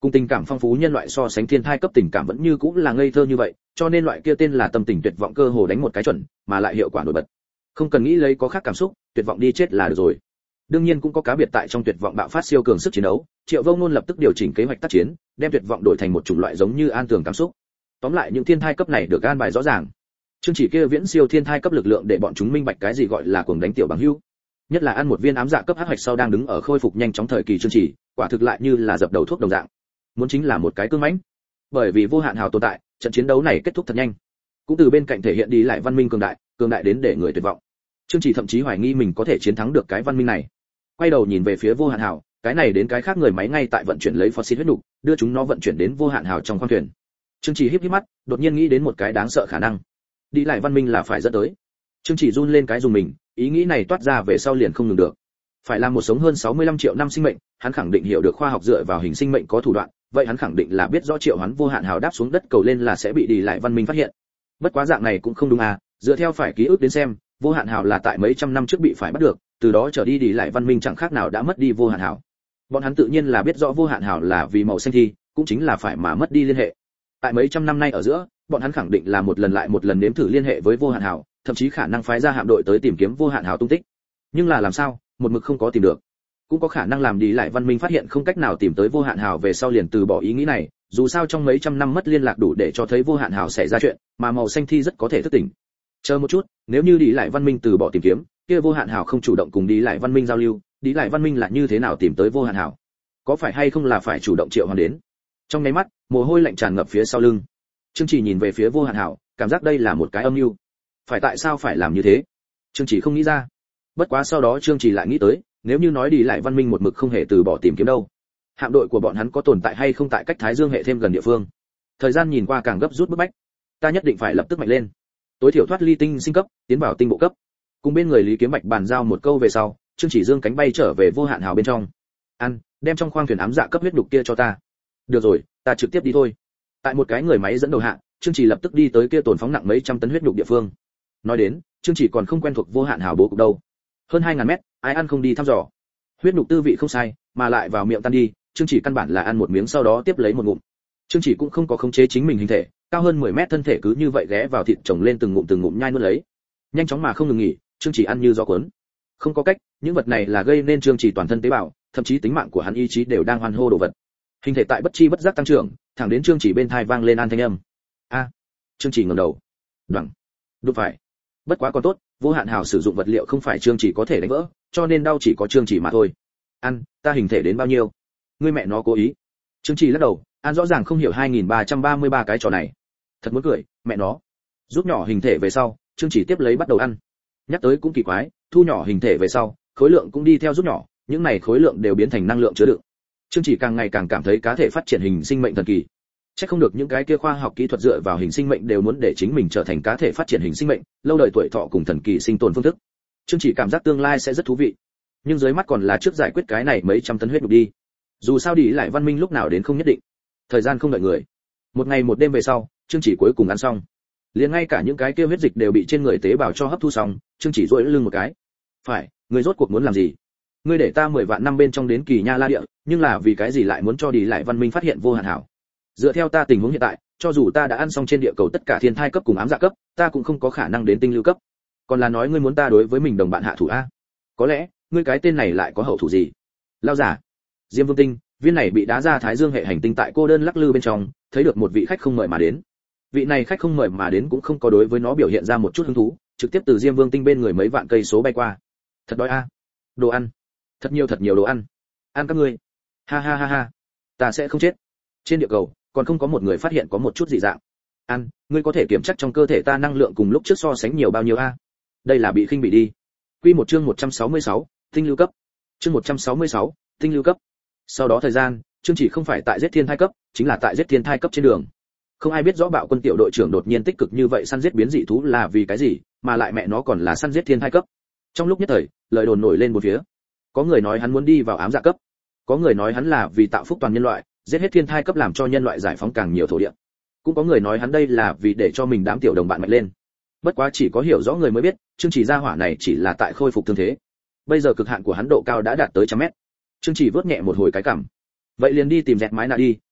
Cùng tình cảm phong phú nhân loại so sánh thiên thai cấp tình cảm vẫn như cũng là ngây thơ như vậy, cho nên loại kia tên là tâm tình tuyệt vọng cơ hồ đánh một cái chuẩn, mà lại hiệu quả nổi bật. Không cần nghĩ lấy có khác cảm xúc, tuyệt vọng đi chết là được rồi. Đương nhiên cũng có cá biệt tại trong tuyệt vọng bạo phát siêu cường sức chiến đấu, Triệu Vông Nôn lập tức điều chỉnh kế hoạch tác chiến, đem tuyệt vọng đổi thành một chủng loại giống như an tường cảm xúc. Tóm lại những thiên thai cấp này được an bài rõ ràng. Chương chỉ kia viễn siêu thiên thai cấp lực lượng để bọn chúng minh bạch cái gì gọi là cuồng đánh tiểu bằng hữu. Nhất là ăn một viên ám dạ cấp hắc hoạch sau đang đứng ở khôi phục nhanh chóng thời kỳ chương chỉ, quả thực lại như là dập đầu thuốc đồng dạng. Muốn chính là một cái cương mãnh. Bởi vì vô hạn hào tồn tại, trận chiến đấu này kết thúc thật nhanh. Cũng từ bên cạnh thể hiện đi lại văn minh cường đại, cường đại đến để người tuyệt vọng. Chương chỉ thậm chí hoài nghi mình có thể chiến thắng được cái văn minh này. Quay đầu nhìn về phía vô hạn hào, cái này đến cái khác người máy ngay tại vận chuyển lấy phosphit huyết nục, đưa chúng nó vận chuyển đến vô hạn hào trong khoang thuyền. Chương chỉ híp híp mắt, đột nhiên nghĩ đến một cái đáng sợ khả năng. Đi lại văn minh là phải dẫn tới. Chương chỉ run lên cái dùng mình, ý nghĩ này toát ra về sau liền không ngừng được. Phải làm một sống hơn sáu mươi lăm triệu năm sinh mệnh, hắn khẳng định hiểu được khoa học dựa vào hình sinh mệnh có thủ đoạn, vậy hắn khẳng định là biết rõ triệu hoán vô hạn hào đáp xuống đất cầu lên là sẽ bị đi lại văn minh phát hiện. Bất quá dạng này cũng không đúng à, dựa theo phải ký ức đến xem, vô hạn hào là tại mấy trăm năm trước bị phải bắt được, từ đó trở đi đi lại văn minh chẳng khác nào đã mất đi vô hạn hào. Bọn hắn tự nhiên là biết rõ vô hạn hào là vì màu xanh thi, cũng chính là phải mà mất đi liên hệ. Tại mấy trăm năm nay ở giữa, bọn hắn khẳng định là một lần lại một lần nếm thử liên hệ với vô hạn hào, thậm chí khả năng phái ra hạm đội tới tìm kiếm vô hạn hào tung tích. Nhưng là làm sao, một mực không có tìm được. Cũng có khả năng làm đi lại văn minh phát hiện không cách nào tìm tới vô hạn hào về sau liền từ bỏ ý nghĩ này, dù sao trong mấy trăm năm mất liên lạc đủ để cho thấy vô hạn hào xảy ra chuyện, mà màu xanh thi rất có thể thức tỉnh. Chờ một chút, nếu như đi lại văn minh từ bỏ tìm kiếm, kia vô hạn hào không chủ động cùng đi lại văn minh giao lưu, đi lại văn minh là như thế nào tìm tới vô hạn hào? Có phải hay không là phải chủ động triệu hoán đến? Trong mấy mắt, mồ hôi lạnh tràn ngập phía sau lưng. Trương Chỉ nhìn về phía vô hạn hào, cảm giác đây là một cái âm mưu. Phải tại sao phải làm như thế? Trương Chỉ không nghĩ ra. Bất quá sau đó Trương Chỉ lại nghĩ tới, nếu như nói đi lại văn minh một mực không hề từ bỏ tìm kiếm đâu, hạm đội của bọn hắn có tồn tại hay không tại cách Thái Dương hệ thêm gần địa phương? Thời gian nhìn qua càng gấp rút bức bách, ta nhất định phải lập tức mạnh lên, tối thiểu thoát ly tinh sinh cấp, tiến vào tinh bộ cấp. Cùng bên người Lý Kiếm Bạch bàn giao một câu về sau, Trương Chỉ dương cánh bay trở về vô hạn hào bên trong. Ăn, đem trong khoang thuyền ám dạ cấp huyết đục kia cho ta. Được rồi, ta trực tiếp đi thôi. Tại một cái người máy dẫn đầu hạ, Trương Chỉ lập tức đi tới kia tồn phóng nặng mấy trăm tấn huyết đục địa phương. Nói đến, Trương Chỉ còn không quen thuộc vô hạn hào bố cục đâu. Hơn hai ngàn mét, ai ăn không đi thăm dò. Huyết đục tư vị không sai, mà lại vào miệng tan đi, Trương Chỉ căn bản là ăn một miếng sau đó tiếp lấy một ngụm. Trương Chỉ cũng không có khống chế chính mình hình thể, cao hơn mười mét thân thể cứ như vậy ghé vào thịt chồng lên từng ngụm từng ngụm nhai nuốt lấy. Nhanh chóng mà không ngừng nghỉ, Trương Chỉ ăn như gió cuốn. Không có cách, những vật này là gây nên Trương Chỉ toàn thân tế bào, thậm chí tính mạng của hắn ý chí đều đang hoan hô đồ vật. Hình thể tại bất chi bất giác tăng trưởng, thẳng đến Trương Chỉ bên tai vang lên an thanh âm. A! Trương Chỉ ngẩng đầu. Đoằng. Đúng phải. Bất quá còn tốt, vô hạn hào sử dụng vật liệu không phải Trương Chỉ có thể đánh vỡ, cho nên đau chỉ có Trương Chỉ mà thôi. Ăn, ta hình thể đến bao nhiêu? Ngươi mẹ nó cố ý. Trương Chỉ lắc đầu, ăn rõ ràng không hiểu hai nghìn ba trăm ba mươi ba cái trò này. Thật muốn cười, mẹ nó. Rút nhỏ hình thể về sau, Trương Chỉ tiếp lấy bắt đầu ăn. Nhắc tới cũng kỳ quái, thu nhỏ hình thể về sau, khối lượng cũng đi theo rút nhỏ, những này khối lượng đều biến thành năng lượng chứa đựng. Trương Chỉ càng ngày càng cảm thấy cá thể phát triển hình sinh mệnh thần kỳ. Chắc không được những cái kia khoa học kỹ thuật dựa vào hình sinh mệnh đều muốn để chính mình trở thành cá thể phát triển hình sinh mệnh, lâu đời tuổi thọ cùng thần kỳ sinh tồn phương thức. Trương Chỉ cảm giác tương lai sẽ rất thú vị. Nhưng dưới mắt còn là trước giải quyết cái này mấy trăm tấn huyết đục đi. Dù sao đi lại văn minh lúc nào đến không nhất định. Thời gian không đợi người. Một ngày một đêm về sau, Trương Chỉ cuối cùng ăn xong. Liền ngay cả những cái kia huyết dịch đều bị trên người tế bào cho hấp thu xong, Trương Chỉ duỗi lưng một cái. Phải, ngươi rốt cuộc muốn làm gì? Ngươi để ta mười vạn năm bên trong đến Kỳ Nha La Địa, nhưng là vì cái gì lại muốn cho đi lại văn minh phát hiện vô hạn hảo? Dựa theo ta tình huống hiện tại, cho dù ta đã ăn xong trên địa cầu tất cả thiên thai cấp cùng ám dạ cấp, ta cũng không có khả năng đến tinh lưu cấp. Còn là nói ngươi muốn ta đối với mình đồng bạn hạ thủ a? Có lẽ, ngươi cái tên này lại có hậu thủ gì? Lao giả. Diêm Vương Tinh, viên này bị đá ra Thái Dương hệ hành tinh tại cô đơn lắc lư bên trong, thấy được một vị khách không mời mà đến. Vị này khách không mời mà đến cũng không có đối với nó biểu hiện ra một chút hứng thú, trực tiếp từ Diêm Vương Tinh bên người mấy vạn cây số bay qua. Thật đói a. Đồ ăn. Thật nhiều thật nhiều đồ ăn. Ăn các ngươi. Ha ha ha ha. Ta sẽ không chết. Trên địa cầu, còn không có một người phát hiện có một chút dị dạng. Ăn, ngươi có thể kiểm chắc trong cơ thể ta năng lượng cùng lúc trước so sánh nhiều bao nhiêu a? Đây là bị khinh bị đi. Quy một chương một trăm sáu mươi sáu, tinh lưu cấp. Chương một trăm sáu mươi sáu, tinh lưu cấp. Sau đó thời gian, chương chỉ không phải tại giết thiên thai cấp, chính là tại giết thiên thai cấp trên đường. Không ai biết rõ bạo quân tiểu đội trưởng đột nhiên tích cực như vậy săn giết biến dị thú là vì cái gì, mà lại mẹ nó còn là săn giết thiên thai cấp. Trong lúc nhất thời, lời đồn nổi lên một phía. Có người nói hắn muốn đi vào ám dạ cấp, có người nói hắn là vì tạo phúc toàn nhân loại, giết hết thiên thai cấp làm cho nhân loại giải phóng càng nhiều thổ địa. Cũng có người nói hắn đây là vì để cho mình đám tiểu đồng bạn mạnh lên. Bất quá chỉ có hiểu rõ người mới biết, chương chỉ gia hỏa này chỉ là tại khôi phục thương thế. Bây giờ cực hạn của hắn độ cao đã đạt tới trăm mét. Chương chỉ vớt nhẹ một hồi cái cằm. Vậy liền đi tìm dẹt mái nạ đi,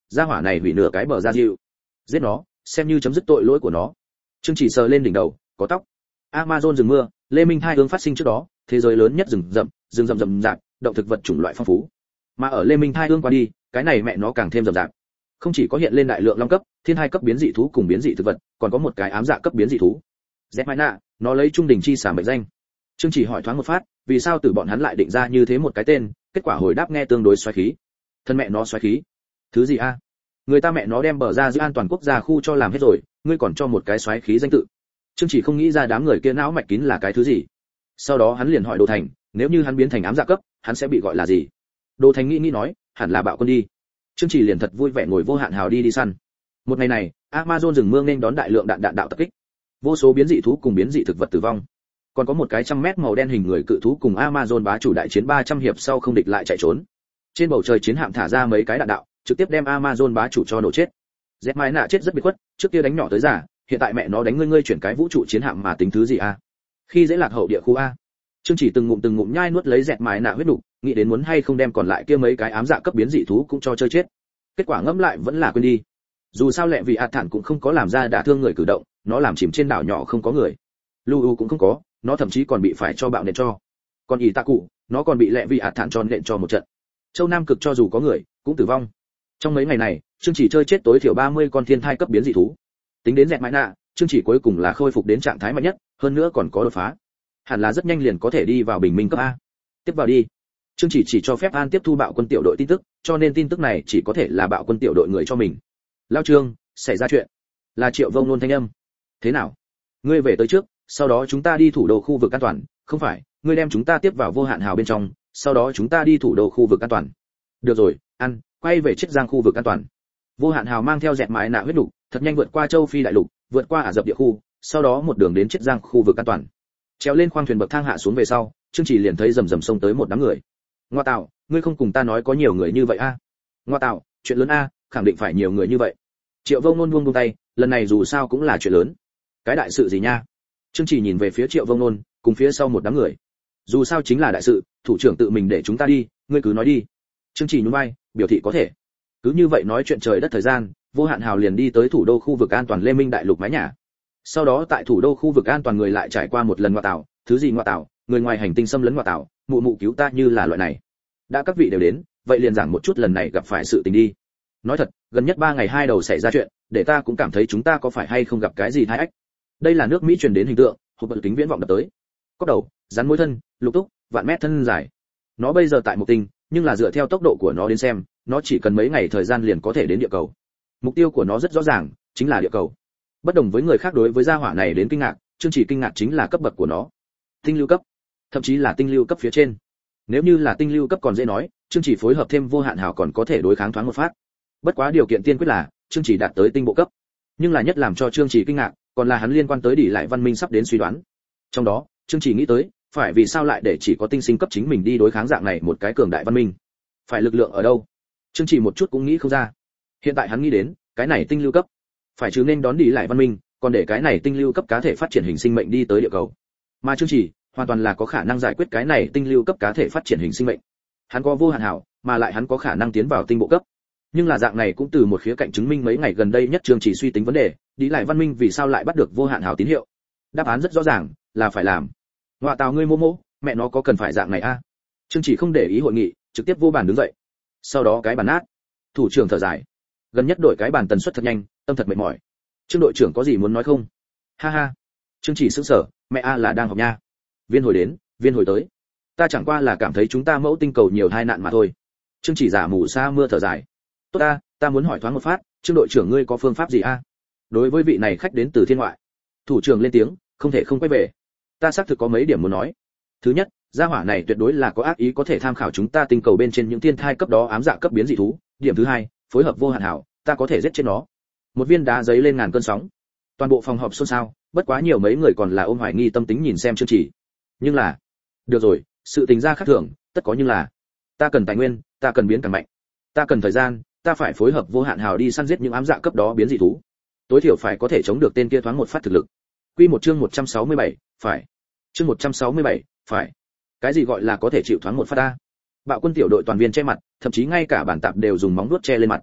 gia hỏa này hủy nửa cái bờ ra dịu, giết nó xem như chấm dứt tội lỗi của nó. Trương Chỉ sờ lên đỉnh đầu có tóc. Amazon rừng mưa, Lê Minh hai hướng phát sinh trước đó, thế giới lớn nhất rừng rậm, rừng rậm rậm rạp, động thực vật chủng loại phong phú. Mà ở Lê Minh hai hướng qua đi, cái này mẹ nó càng thêm rậm rạp. Không chỉ có hiện lên đại lượng long cấp, thiên hai cấp biến dị thú cùng biến dị thực vật, còn có một cái ám dạ cấp biến dị thú. Zetmina, nó lấy trung đỉnh chi xả mệnh danh. Trương Chỉ hỏi thoáng một phát, vì sao từ bọn hắn lại định ra như thế một cái tên, kết quả hồi đáp nghe tương đối xoáy khí. Thân mẹ nó xoáy khí. Thứ gì a? Người ta mẹ nó đem bờ ra giữ an toàn quốc gia khu cho làm hết rồi, ngươi còn cho một cái xoáy khí danh tự. Trương Chỉ không nghĩ ra đám người kia não mạch kín là cái thứ gì. Sau đó hắn liền hỏi Đồ Thành, nếu như hắn biến thành ám dạ cấp, hắn sẽ bị gọi là gì? Đồ Thành nghĩ nghĩ nói, hẳn là bạo quân đi. Trương Chỉ liền thật vui vẻ ngồi vô hạn hào đi đi săn. Một ngày này, Amazon rừng mưa nên đón đại lượng đạn đạn đạo tập kích. Vô số biến dị thú cùng biến dị thực vật tử vong. Còn có một cái trăm mét màu đen hình người cự thú cùng Amazon bá chủ đại chiến ba trăm hiệp sau không địch lại chạy trốn. Trên bầu trời chiến hạm thả ra mấy cái đạn đạo, trực tiếp đem Amazon bá chủ cho nổ chết. Dẹt Mai nạ chết rất biệt khuất, trước kia đánh nhỏ tới giả, hiện tại mẹ nó đánh ngươi ngươi chuyển cái vũ trụ chiến hạm mà tính thứ gì a? Khi dễ lạc hậu địa khu a. Trương Chỉ từng ngụm từng ngụm nhai nuốt lấy Dẹt Mai nạ huyết đủ, nghĩ đến muốn hay không đem còn lại kia mấy cái ám dạ cấp biến dị thú cũng cho chơi chết. Kết quả ngẫm lại vẫn là quên đi. Dù sao lẹ vì ạt thản cũng không có làm ra đả thương người cử động, nó làm chìm trên đảo nhỏ không có người. Lu cũng không có, nó thậm chí còn bị phải cho bạo nện cho. Còn ỷ tạ cụ, nó còn bị lẹ vì ạt thản cho nện cho một trận. Châu Nam cực cho dù có người, cũng tử vong. Trong mấy ngày này, Trương Chỉ chơi chết tối thiểu ba mươi con thiên thai cấp biến dị thú. Tính đến Dẹt Mãi Nạ, Trương Chỉ cuối cùng là khôi phục đến trạng thái mạnh nhất, hơn nữa còn có đột phá. Hẳn là rất nhanh liền có thể đi vào bình minh cấp A. Tiếp vào đi. Trương Chỉ chỉ cho phép An tiếp thu bạo quân tiểu đội tin tức, cho nên tin tức này chỉ có thể là bạo quân tiểu đội người cho mình. Lao Trương, xảy ra chuyện. Là Triệu Vông Nôn thanh âm. Thế nào? Ngươi về tới trước, sau đó chúng ta đi thủ đô khu vực an toàn, không phải, ngươi đem chúng ta tiếp vào vô hạn hào bên trong, sau đó chúng ta đi thủ đô khu vực an toàn. Được rồi, ăn, quay về chiết giang khu vực an toàn. Vô hạn hào mang theo Dẹt Mãi Nạ huyết đủ, thật nhanh vượt qua châu Phi đại lục, vượt qua Ả Rập địa khu, sau đó một đường đến chiết giang khu vực an toàn. Trèo lên khoang thuyền bậc thang hạ xuống về sau, Trương Chỉ liền thấy rầm rầm xông tới một đám người. Ngoa tạo, ngươi không cùng ta nói có nhiều người như vậy a? À? Ngoa tạo, chuyện lớn a, khẳng định phải nhiều người như vậy. Triệu Vông Nôn buông buông tay, lần này dù sao cũng là chuyện lớn. Cái đại sự gì nha? Trương Chỉ nhìn về phía Triệu Vông Nôn, cùng phía sau một đám người. Dù sao chính là đại sự, thủ trưởng tự mình để chúng ta đi, ngươi cứ nói đi. Trương Chỉ nhún vai, biểu thị có thể. Cứ như vậy nói chuyện trời đất thời gian, vô hạn hào liền đi tới thủ đô khu vực an toàn Lê Minh đại lục mái nhà. Sau đó tại thủ đô khu vực an toàn người lại trải qua một lần ngoại tảo, thứ gì ngoại tảo, người ngoài hành tinh xâm lấn ngoại tảo, mụ mụ cứu ta như là loại này. Đã các vị đều đến, vậy liền giảng một chút lần này gặp phải sự tình đi. Nói thật, gần nhất ba ngày hai đầu xảy ra chuyện, để ta cũng cảm thấy chúng ta có phải hay không gặp cái gì thái ách. Đây là nước Mỹ truyền đến hình tượng, hộp bật kính viễn vọng đập tới. Cốc đầu, rắn mối thân, lục túc, vạn mét thân dài. Nó bây giờ tại một tinh, nhưng là dựa theo tốc độ của nó đến xem, nó chỉ cần mấy ngày thời gian liền có thể đến địa cầu. Mục tiêu của nó rất rõ ràng, chính là địa cầu. Bất đồng với người khác đối với gia hỏa này đến kinh ngạc, Trương Chỉ kinh ngạc chính là cấp bậc của nó. Tinh lưu cấp, thậm chí là tinh lưu cấp phía trên. Nếu như là tinh lưu cấp còn dễ nói, Trương Chỉ phối hợp thêm vô hạn hào còn có thể đối kháng thoáng một phát. Bất quá điều kiện tiên quyết là Trương Chỉ đạt tới tinh bộ cấp. Nhưng là nhất làm cho Trương Chỉ kinh ngạc, còn là hắn liên quan tới đỉ lại văn minh sắp đến suy đoán. Trong đó, Trương Chỉ nghĩ tới, phải vì sao lại để chỉ có tinh sinh cấp chính mình đi đối kháng dạng này một cái cường đại văn minh? Phải lực lượng ở đâu? Trương Chỉ một chút cũng nghĩ không ra. Hiện tại hắn nghĩ đến, cái này tinh lưu cấp, phải chứ nên đón đi lại văn minh, còn để cái này tinh lưu cấp cá thể phát triển hình sinh mệnh đi tới địa cầu. Mà Trương Chỉ hoàn toàn là có khả năng giải quyết cái này tinh lưu cấp cá thể phát triển hình sinh mệnh. Hắn có vô hạn hảo, mà lại hắn có khả năng tiến vào tinh bộ cấp. Nhưng là dạng này cũng từ một khía cạnh chứng minh mấy ngày gần đây nhất Trương Chỉ suy tính vấn đề, đi lại văn minh vì sao lại bắt được vô hạn hảo tín hiệu? Đáp án rất rõ ràng, là phải làm. Ngoại tào ngươi mô mô, mẹ nó có cần phải dạng này a? À? Trương Chỉ không để ý hội nghị, trực tiếp vô bàn đứng dậy. Sau đó cái bàn nát. Thủ trưởng thở dài. Gần nhất đổi cái bàn tần suất thật nhanh, tâm thật mệt mỏi. Trương đội trưởng có gì muốn nói không? Ha ha. Trương Chỉ sững sờ, mẹ a là đang học nha. Viên hồi đến, viên hồi tới. Ta chẳng qua là cảm thấy chúng ta mẫu tinh cầu nhiều tai nạn mà thôi. Trương Chỉ giả mù sa mưa thở dài. Tốt ta, ta muốn hỏi thoáng một phát, Trương đội trưởng ngươi có phương pháp gì a? À? Đối với vị này khách đến từ thiên ngoại. Thủ trưởng lên tiếng, không thể không quay về. Ta xác thực có mấy điểm muốn nói. Thứ nhất, gia hỏa này tuyệt đối là có ác ý có thể tham khảo chúng ta tinh cầu bên trên những thiên thai cấp đó ám dạ cấp biến dị thú. Điểm thứ hai, phối hợp vô hạn hảo, ta có thể giết chết nó. Một viên đá giấy lên ngàn cơn sóng. Toàn bộ phòng họp xôn xao, bất quá nhiều mấy người còn là ôm hoài nghi tâm tính nhìn xem Trương Chỉ. Nhưng là, được rồi, sự tình ra khác thường, tất có nhưng là, ta cần tài nguyên, ta cần biến càng mạnh, ta cần thời gian, ta phải phối hợp vô hạn hào đi săn giết những ám dạ cấp đó biến dị thú. Tối thiểu phải có thể chống được tên kia thoáng một phát thực lực. Quy một chương một trăm sáu mươi bảy, phải. Chương một trăm sáu mươi bảy, phải. Cái gì gọi là có thể chịu thoáng một phát ta? Bạo quân tiểu đội toàn viên che mặt, thậm chí ngay cả bản tạp đều dùng móng vuốt che lên mặt.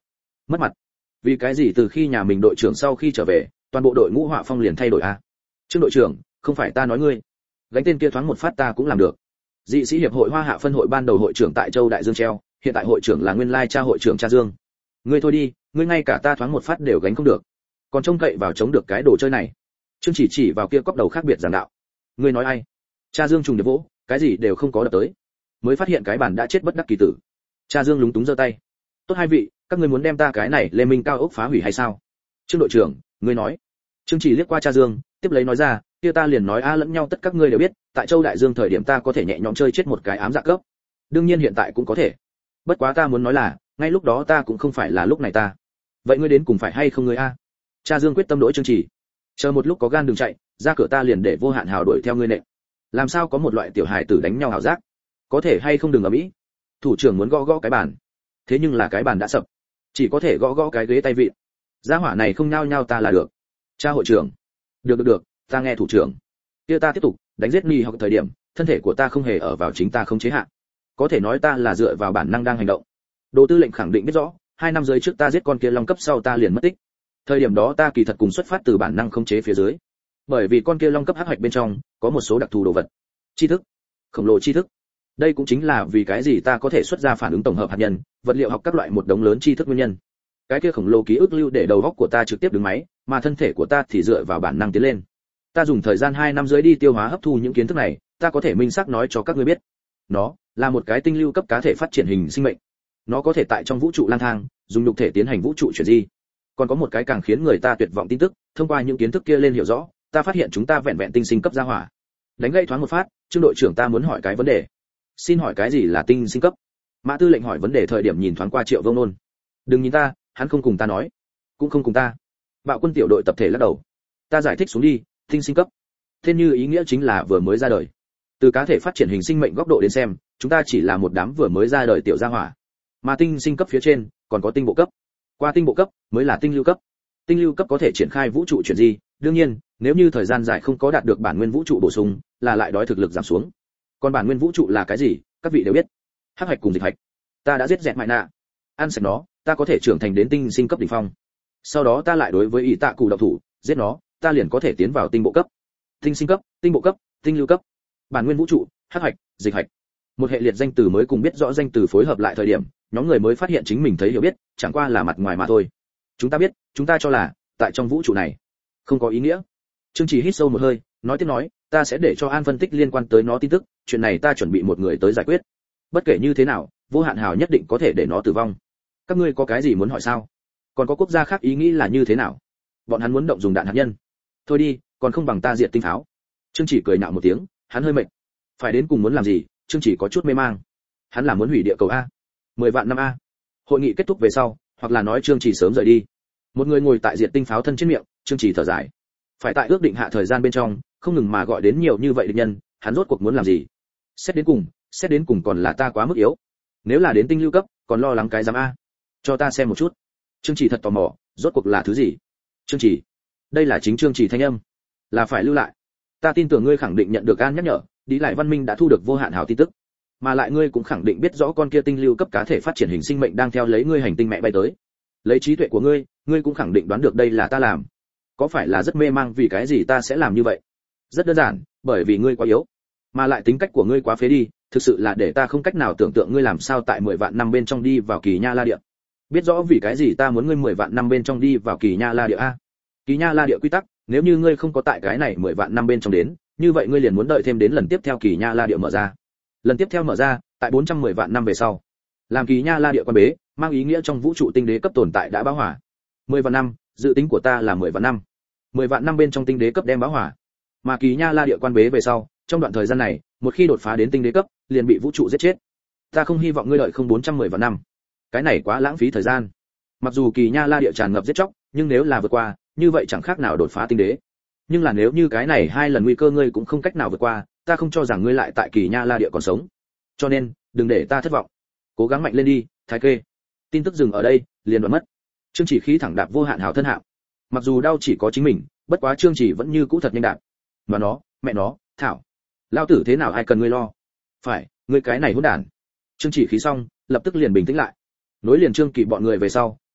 Mất mặt? Vì cái gì từ khi nhà mình đội trưởng sau khi trở về, toàn bộ đội ngũ họa phong liền thay đổi a? Trương đội trưởng, không phải ta nói ngươi. Gánh tên kia thoáng một phát ta cũng làm được. Dị sĩ hiệp hội Hoa Hạ phân hội ban đầu hội trưởng tại Châu Đại Dương treo, hiện tại hội trưởng là nguyên lai cha hội trưởng cha Dương. Ngươi thôi đi, ngươi ngay cả ta thoáng một phát đều gánh không được. Còn trông cậy vào chống được cái đồ chơi này. Trương chỉ chỉ vào kia cốc đầu khác biệt giảng đạo. Ngươi nói ai? Cha Dương trùng điệp vỗ, cái gì đều không có đập tới. Mới phát hiện cái bàn đã chết bất đắc kỳ tử. Cha Dương lúng túng giơ tay. Tốt hai vị, các ngươi muốn đem ta cái này Lê Minh cao ốc phá hủy hay sao? Trương đội trưởng, ngươi nói. Trương chỉ liếc qua cha Dương, tiếp lấy nói ra, kia ta liền nói a lẫn nhau tất các ngươi đều biết, tại Châu Đại Dương thời điểm ta có thể nhẹ nhõm chơi chết một cái ám dạ cấp. Đương nhiên hiện tại cũng có thể. Bất quá ta muốn nói là, ngay lúc đó ta cũng không phải là lúc này ta. Vậy ngươi đến cùng phải hay không ngươi a? Cha Dương quyết tâm đổi Trương chỉ. Chờ một lúc có gan đừng chạy, ra cửa ta liền để Vô Hạn Hào đuổi theo ngươi nệ. Làm sao có một loại tiểu hài tử đánh nhau hảo giác? Có thể hay không đừng ở mỹ. Thủ trưởng muốn gõ gõ cái bàn. Thế nhưng là cái bàn đã sập, chỉ có thể gõ gõ cái ghế tay vịn. Gia hỏa này không nhao nhao ta là được. Cha hội trưởng. Được được được, ta nghe thủ trưởng. Kia ta tiếp tục, đánh giết Ni học thời điểm, thân thể của ta không hề ở vào chính ta không chế hạn. Có thể nói ta là dựa vào bản năng đang hành động. Đồ Tư lệnh khẳng định biết rõ, hai năm dưới trước ta giết con kia long cấp sau ta liền mất tích. Thời điểm đó ta kỳ thật cùng xuất phát từ bản năng không chế phía dưới. Bởi vì con kia long cấp hắc hoạch bên trong có một số đặc thù đồ vật, tri thức, khổng lồ tri thức. Đây cũng chính là vì cái gì ta có thể xuất ra phản ứng tổng hợp hạt nhân, vật liệu học các loại một đống lớn tri thức nguyên nhân. Cái kia khổng lồ ký ức lưu để đầu óc của ta trực tiếp đứng máy, mà thân thể của ta thì dựa vào bản năng tiến lên. Ta dùng thời gian hai năm dưới đi tiêu hóa hấp thu những kiến thức này, ta có thể minh xác nói cho các ngươi biết. Nó là một cái tinh lưu cấp cá thể phát triển hình sinh mệnh. Nó có thể tại trong vũ trụ lang thang, dùng nhục thể tiến hành vũ trụ chuyển di. Còn có một cái càng khiến người ta tuyệt vọng tin tức, thông qua những kiến thức kia lên hiểu rõ, ta phát hiện chúng ta vẹn vẹn tinh sinh cấp gia hỏa. Đánh gãy thoáng một phát, Trương đội trưởng ta muốn hỏi cái vấn đề. Xin hỏi cái gì là tinh sinh cấp? Mã tư lệnh hỏi vấn đề thời điểm nhìn thoáng qua Triệu Vông Nôn. Đừng nhìn ta, hắn không cùng ta nói, cũng không cùng ta. Bạo quân tiểu đội tập thể lắc đầu. Ta giải thích xuống đi, tinh sinh cấp. Tên như ý nghĩa chính là vừa mới ra đời. Từ cá thể phát triển hình sinh mệnh góc độ đến xem, chúng ta chỉ là một đám vừa mới ra đời tiểu gia hỏa. Mà tinh sinh cấp phía trên, còn có tinh bộ cấp. Qua tinh bộ cấp mới là tinh lưu cấp. Tinh lưu cấp có thể triển khai vũ trụ chuyển di, đương nhiên, nếu như thời gian dài không có đạt được bản nguyên vũ trụ bổ sung, là lại đói thực lực giảm xuống. Còn bản nguyên vũ trụ là cái gì, các vị đều biết. Hắc hạch cùng dịch hạch. Ta đã giết dẹt mại nạ, ăn sạch nó, ta có thể trưởng thành đến tinh sinh cấp đỉnh phong. Sau đó ta lại đối với ý tạ cụ độc thủ, giết nó, ta liền có thể tiến vào tinh bộ cấp. Tinh sinh cấp, tinh bộ cấp, tinh lưu cấp. Bản nguyên vũ trụ, hắc hạch, dịch hạch. Một hệ liệt danh từ mới cùng biết rõ danh từ phối hợp lại thời điểm, nhóm người mới phát hiện chính mình thấy hiểu biết, chẳng qua là mặt ngoài mà thôi. Chúng ta biết, chúng ta cho là, tại trong vũ trụ này, không có ý nghĩa. Trương Chỉ hít sâu một hơi, nói tiếp nói, ta sẽ để cho An phân tích liên quan tới nó tin tức, chuyện này ta chuẩn bị một người tới giải quyết. Bất kể như thế nào, Vô Hạn Hào nhất định có thể để nó tử vong. Các ngươi có cái gì muốn hỏi sao? Còn có quốc gia khác ý nghĩ là như thế nào? Bọn hắn muốn động dùng đạn hạt nhân. Thôi đi, còn không bằng ta diệt tinh pháo. Trương Chỉ cười nhạo một tiếng, hắn hơi mệt. Phải đến cùng muốn làm gì? Trương Chỉ có chút mê mang. Hắn là muốn hủy địa cầu a? mười vạn năm a? Hội nghị kết thúc về sau, hoặc là nói Trương Chỉ sớm rời đi. Một người ngồi tại diệt tinh pháo thân trên miệng, Trương Chỉ thở dài. Phải tại ước định hạ thời gian bên trong, không ngừng mà gọi đến nhiều như vậy địch nhân, hắn rốt cuộc muốn làm gì? Xét đến cùng, xét đến cùng còn là ta quá mức yếu. Nếu là đến tinh lưu cấp, còn lo lắng cái giám a? Cho ta xem một chút. Trương Chỉ thật tò mò, rốt cuộc là thứ gì? Trương Chỉ, đây là chính Trương Chỉ thanh âm, là phải lưu lại. Ta tin tưởng ngươi khẳng định nhận được An nhắc nhở, đi lại văn minh đã thu được Vô Hạn Hào tin tức, mà lại ngươi cũng khẳng định biết rõ con kia tinh lưu cấp cá thể phát triển hình sinh mệnh đang theo lấy ngươi hành tinh mẹ bay tới. Lấy trí tuệ của ngươi, ngươi cũng khẳng định đoán được đây là ta làm. Có phải là rất mê mang vì cái gì ta sẽ làm như vậy? Rất đơn giản, bởi vì ngươi quá yếu, mà lại tính cách của ngươi quá phế đi, thực sự là để ta không cách nào tưởng tượng ngươi làm sao tại mười vạn năm bên trong đi vào Kỳ Nha La Địa. Biết rõ vì cái gì ta muốn ngươi mười vạn năm bên trong đi vào Kỳ Nha La Địa a? Kỳ Nha La Địa quy tắc, nếu như ngươi không có tại cái này mười vạn năm bên trong đến, như vậy ngươi liền muốn đợi thêm đến lần tiếp theo Kỳ Nha La Địa mở ra. Lần tiếp theo mở ra, tại bốn trăm mười vạn năm về sau. Làm Kỳ Nha La Địa quan bế, mang ý nghĩa trong vũ trụ tinh đế cấp tồn tại đã bão hỏa. mười vạn năm, dự tính của ta là mười vạn năm. mười vạn năm bên trong tinh đế cấp đem bão hỏa. Mà Kỳ Nha La Địa quan bế về sau, trong đoạn thời gian này, một khi đột phá đến tinh đế cấp, liền bị vũ trụ giết chết. Ta không hy vọng ngươi đợi không bốn trăm mười vạn năm. Cái này quá lãng phí thời gian. Mặc dù Kỳ Nha La Địa tràn ngập giết chóc, nhưng nếu là vượt qua, như vậy chẳng khác nào đột phá tinh đế. Nhưng là nếu như cái này hai lần nguy cơ ngươi cũng không cách nào vượt qua, ta không cho rằng ngươi lại tại Kỳ Nha La Địa còn sống. Cho nên, đừng để ta thất vọng. Cố gắng mạnh lên đi, Thái Kê. Tin tức dừng ở đây, liền đoạn mất. Trương Chỉ khí thẳng đạp Vô Hạn Hào thân hạng. Mặc dù đau chỉ có chính mình, bất quá Trương Chỉ vẫn như cũ thật nhanh đạp. Mà nó, mẹ nó, thảo. Lao tử thế nào ai cần ngươi lo? Phải, ngươi cái này hỗn đản. Trương Chỉ khí xong, lập tức liền bình tĩnh lại. Nối liền Trương Kỳ bọn người về sau,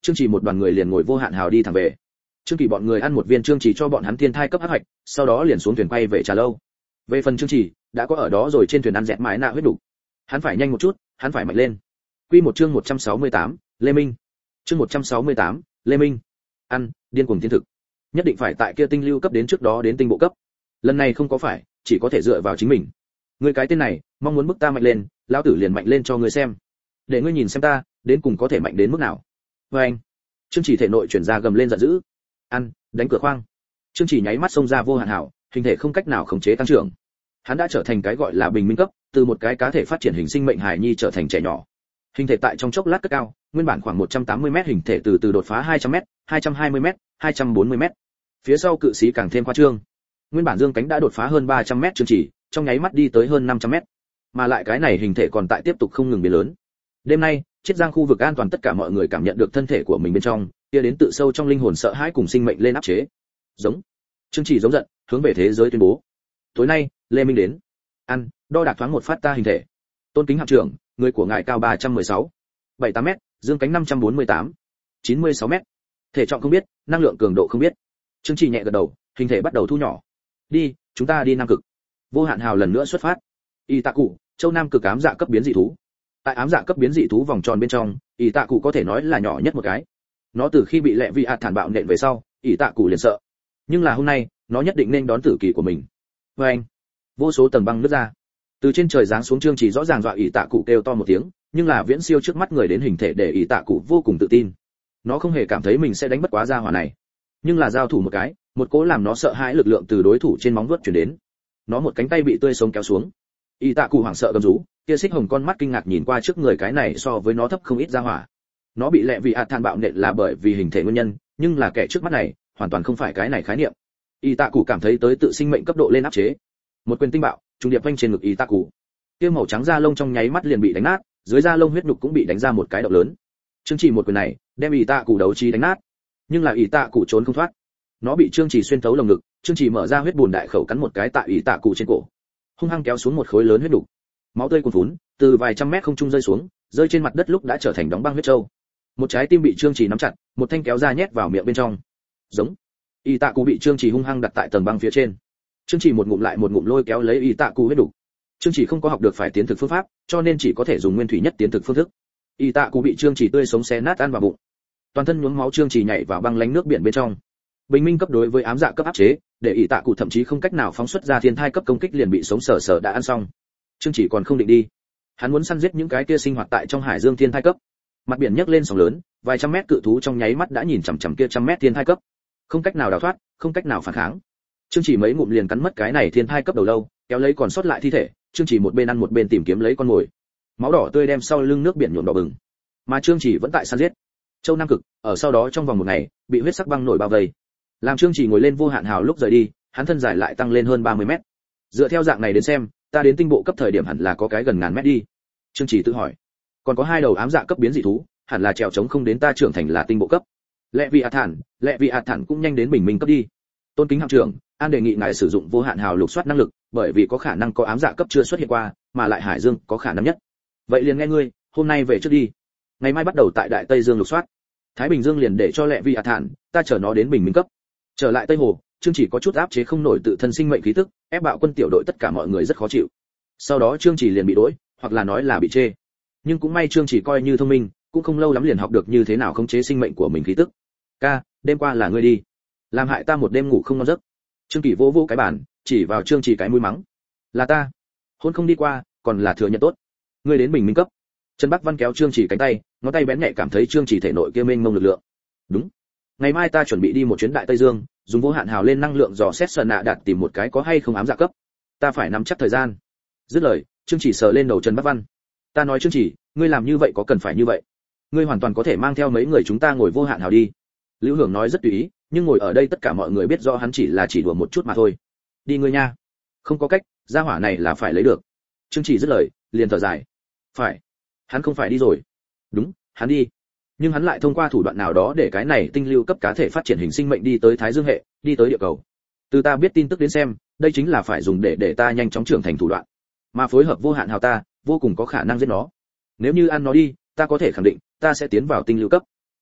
Trương Chỉ một đoàn người liền ngồi vô hạn hào đi thẳng về. Trương Kỳ bọn người ăn một viên Trương Chỉ cho bọn hắn thiên thai cấp hắc hạch, sau đó liền xuống thuyền quay về Trà Lâu. Về phần Trương Chỉ, đã có ở đó rồi, trên thuyền ăn dẹt mãi nạ huyết đủ. Hắn phải nhanh một chút, hắn phải mạnh lên. Quy một chương một trăm sáu mươi tám, Lê Minh. Chương một trăm sáu mươi tám, Lê Minh. Ăn, điên cuồng thiên thực. Nhất định phải tại kia tinh lưu cấp đến trước đó đến tinh bộ cấp. Lần này không có phải, chỉ có thể dựa vào chính mình. Ngươi cái tên này, mong muốn bức ta mạnh lên, lão tử liền mạnh lên cho ngươi xem. Để ngươi nhìn xem ta, đến cùng có thể mạnh đến mức nào. Và anh. Trương Chỉ thể nội chuyển ra gầm lên giận dữ. Ăn, đánh cửa khoang. Trương Chỉ nháy mắt xông ra vô hạn hảo, hình thể không cách nào khống chế tăng trưởng. Hắn đã trở thành cái gọi là bình minh cấp, từ một cái cá thể phát triển hình sinh mệnh hài nhi trở thành trẻ nhỏ. Hình thể tại trong chốc lát cất cao, nguyên bản khoảng một trăm tám mươi mét hình thể từ từ đột phá hai trăm mét, hai trăm hai mươi mét, hai trăm bốn mươi mét. Phía sau cự sĩ càng thêm khoa trương. Nguyên bản dương cánh đã đột phá hơn ba trăm mét Trương Chỉ, trong nháy mắt đi tới hơn năm trăm mét. Mà lại cái này hình thể còn tại tiếp tục không ngừng biến lớn. Đêm nay, Chiết Giang khu vực an toàn tất cả mọi người cảm nhận được thân thể của mình bên trong, kia đến tự sâu trong linh hồn sợ hãi cùng sinh mệnh lên áp chế. Giống. Trương Chỉ giống giận, hướng về thế giới tuyên bố. Tối nay, Lê Minh đến. Ăn, đo đạc thoáng một phát ta hình thể. Tôn kính hạm trưởng, người của ngài cao ba trăm mười sáu, bảy tám mét, dương cánh năm trăm bốn mươi tám, chín mươi sáu mét. Thể trọng không biết, năng lượng cường độ không biết. Trương Chỉ nhẹ gật đầu, hình thể bắt đầu thu nhỏ. Đi, chúng ta đi Nam Cực. Vô hạn hào lần nữa xuất phát. Y Tạ Cụ, châu Nam Cực ám dạ cấp biến dị thú. Tại ám dạ cấp biến dị thú vòng tròn bên trong, Y Tạ Cụ có thể nói là nhỏ nhất một cái. Nó từ khi bị Lệ Vi ạt thản bạo nện về sau, Y Tạ Cụ liền sợ. Nhưng là hôm nay, nó nhất định nên đón tử kỳ của mình. Và anh, vô số tầng băng nứt ra. Từ trên trời giáng xuống Trương Chỉ rõ ràng dọa Y Tạ Cụ kêu to một tiếng, nhưng là viễn siêu trước mắt người đến hình thể để Y Tạ Cụ vô cùng tự tin. Nó không hề cảm thấy mình sẽ đánh bất quá gia hỏa này. Nhưng là giao thủ một cái, một cỗ làm nó sợ hãi lực lượng từ đối thủ trên móng vuốt truyền đến. Nó một cánh tay bị tươi sống kéo xuống. Y Tạ Cụ hoảng sợ gầm rú, kia xích hồng con mắt kinh ngạc nhìn qua trước người cái này so với nó thấp không ít gia hỏa. Nó bị Lệ Vi ạt than bạo nện là bởi vì hình thể nguyên nhân, nhưng là kẻ trước mắt này, hoàn toàn không phải cái này khái niệm. Y Tạ Cụ cảm thấy tới tự sinh mệnh cấp độ lên áp chế. Một quyền tinh bạo, trung điệp vanh trên ngực Y Tạ Cụ. Kia màu trắng da lông trong nháy mắt liền bị đánh nát, dưới da lông huyết nhục cũng bị đánh ra một cái động lớn. Trương Chỉ một quyền này, đem Y Tạ Cụ đấu trí đánh nát. Nhưng là Y Tạ Cụ trốn không thoát. Nó bị Trương Chỉ xuyên thấu lồng ngực, Trương Chỉ mở ra huyết bùn đại khẩu cắn một cái tại Y Tạ Cụ trên cổ. Hung hăng kéo xuống một khối lớn huyết nhục. Máu tươi cuồn phún, từ vài trăm mét không trung rơi xuống, rơi trên mặt đất lúc đã trở thành đóng băng huyết châu. Một trái tim bị Trương Chỉ nắm chặt, một thanh kéo ra nhét vào miệng bên trong. Giống. Y Tạ Cụ bị Trương Chỉ hung hăng đặt tại tầng băng phía trên. Trương Chỉ một ngụm lại một ngụm lôi kéo lấy Y Tạ Cụ huyết đủ. Trương Chỉ không có học được phải tiến thực phương pháp, cho nên chỉ có thể dùng nguyên thủy nhất tiến thực phương thức. Y Tạ Cụ bị Trương Chỉ tươi sống xé nát ăn vào bụng. Toàn thân nhuốm máu Trương Chỉ nhảy vào băng lánh nước biển bên trong. Bình minh cấp đối với ám dạ cấp áp chế, để Y Tạ Cụ thậm chí không cách nào phóng xuất ra thiên thai cấp công kích liền bị sống sờ sờ đã ăn xong. Trương Chỉ còn không định đi. Hắn muốn săn giết những cái kia sinh hoạt tại trong hải dương thiên thai cấp. Mặt biển nhấc lên sóng lớn, vài trăm mét cự thú trong nháy mắt đã nhìn chằm chằm kia trăm mét thiên thai cấp. Không cách nào đào thoát, không cách nào phản kháng. Trương Chỉ mấy ngụm liền cắn mất cái này thiên thai cấp đầu lâu, kéo lấy còn sót lại thi thể, Trương Chỉ một bên ăn một bên tìm kiếm lấy con mồi. Máu đỏ tươi đem sau lưng nước biển nhuộm đỏ bừng. Mà Trương Chỉ vẫn tại săn giết. Châu Nam Cực, ở sau đó trong vòng một ngày, bị huyết sắc băng nổi bao vây. Làm Trương Chỉ ngồi lên vô hạn hào lúc rời đi, hắn thân dài lại tăng lên hơn ba mươi mét. Dựa theo dạng này đến xem, ta đến tinh bộ cấp thời điểm hẳn là có cái gần ngàn mét đi. Trương Chỉ tự hỏi. Còn có hai đầu ám dạ cấp biến dị thú, hẳn là trèo chống không đến ta trưởng thành là tinh bộ cấp. Lệ Vi ạt thản, Lệ Vi ạt thản cũng nhanh đến bình minh cấp đi. Tôn kính hạm trưởng, an đề nghị ngài sử dụng vô hạn hào lục soát năng lực, bởi vì có khả năng có ám dạ cấp chưa xuất hiện qua, mà lại hải dương có khả năng nhất. Vậy liền nghe ngươi, hôm nay về trước đi. Ngày mai bắt đầu tại đại tây dương lục soát. Thái Bình Dương liền để cho Lệ Vi ạt thản, ta chờ nó đến bình minh cấp. Trở lại Tây Hồ, Trương Chỉ có chút áp chế không nổi tự thân sinh mệnh khí tức, ép bạo quân tiểu đội tất cả mọi người rất khó chịu. Sau đó Trương Chỉ liền bị đuổi, hoặc là nói là bị chê. Nhưng cũng may Trương Chỉ coi như thông minh, cũng không lâu lắm liền học được như thế nào khống chế sinh mệnh của mình khí tức. Ca, đêm qua là ngươi đi, làm hại ta một đêm ngủ không ngon giấc. Trương Kỳ vỗ vỗ cái bàn, chỉ vào Trương Chỉ cái mũi mắng. Là ta, hôn không đi qua, còn là thừa nhận tốt. Ngươi đến bình minh cấp. Trần Bắc Văn kéo Trương Chỉ cánh tay, ngón tay bén nhạy cảm thấy Trương Chỉ thể nội kia mênh mông lực lượng. Đúng. Ngày mai ta chuẩn bị đi một chuyến đại Tây Dương, dùng vô hạn hào lên năng lượng dò xét sơn nạ đạt tìm một cái có hay không ám dạ cấp. Ta phải nắm chắc thời gian. Dứt lời, Trương Chỉ sờ lên đầu Trần Bắc Văn. Ta nói Trương Chỉ, ngươi làm như vậy có cần phải như vậy? Ngươi hoàn toàn có thể mang theo mấy người chúng ta ngồi vô hạn hào đi. Lưu Hưởng nói rất tùy ý, nhưng ngồi ở đây tất cả mọi người biết rõ hắn chỉ là chỉ đùa một chút mà thôi. Đi ngươi nha. Không có cách, gia hỏa này là phải lấy được. Trương Chỉ dứt lời, liền thở dài. Phải. Hắn không phải đi rồi. Đúng, hắn đi. Nhưng hắn lại thông qua thủ đoạn nào đó để cái này tinh lưu cấp cá thể phát triển hình sinh mệnh đi tới Thái Dương hệ, đi tới địa cầu. Từ ta biết tin tức đến xem, đây chính là phải dùng để để ta nhanh chóng trưởng thành thủ đoạn. Mà phối hợp vô hạn hào ta, vô cùng có khả năng giết nó. Nếu như ăn nó đi, ta có thể khẳng định, ta sẽ tiến vào tinh lưu cấp.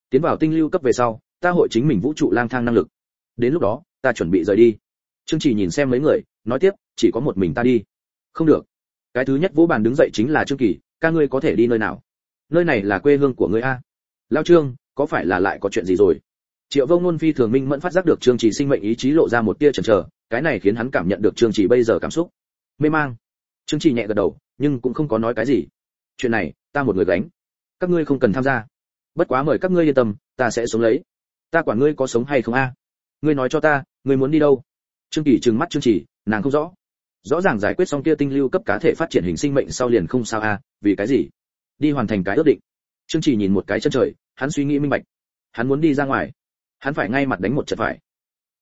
Tiến vào tinh lưu cấp về sau, ta hội chính mình vũ trụ lang thang năng lực. Đến lúc đó, ta chuẩn bị rời đi. Trương Chỉ nhìn xem mấy người, nói tiếp, chỉ có một mình ta đi. Không được. Cái thứ nhất vỗ bàn đứng dậy chính là Trương Kỳ, ca ngươi có thể đi nơi nào? Nơi này là quê hương của ngươi a. Lão Trương, có phải là lại có chuyện gì rồi? Triệu Vô Ngôn phi thường minh mẫn phát giác được Trương Chỉ sinh mệnh ý chí lộ ra một tia chần chờ, cái này khiến hắn cảm nhận được Trương Chỉ bây giờ cảm xúc. Mê mang. Trương Chỉ nhẹ gật đầu, nhưng cũng không có nói cái gì. Chuyện này, ta một người gánh. Các ngươi không cần tham gia. Bất quá mời các ngươi yên tâm, ta sẽ sống lấy. Ta quản ngươi có sống hay không a? Ngươi nói cho ta, ngươi muốn đi đâu? Trương Kỳ trừng mắt Trương Chỉ, nàng không rõ. Rõ ràng giải quyết xong kia tinh lưu cấp cá thể phát triển hình sinh mệnh sau liền không sao a, vì cái gì? Đi hoàn thành cái ước định. Trương Chỉ nhìn một cái chân trời, hắn suy nghĩ minh bạch. Hắn muốn đi ra ngoài. Hắn phải ngay mặt đánh một trận phải.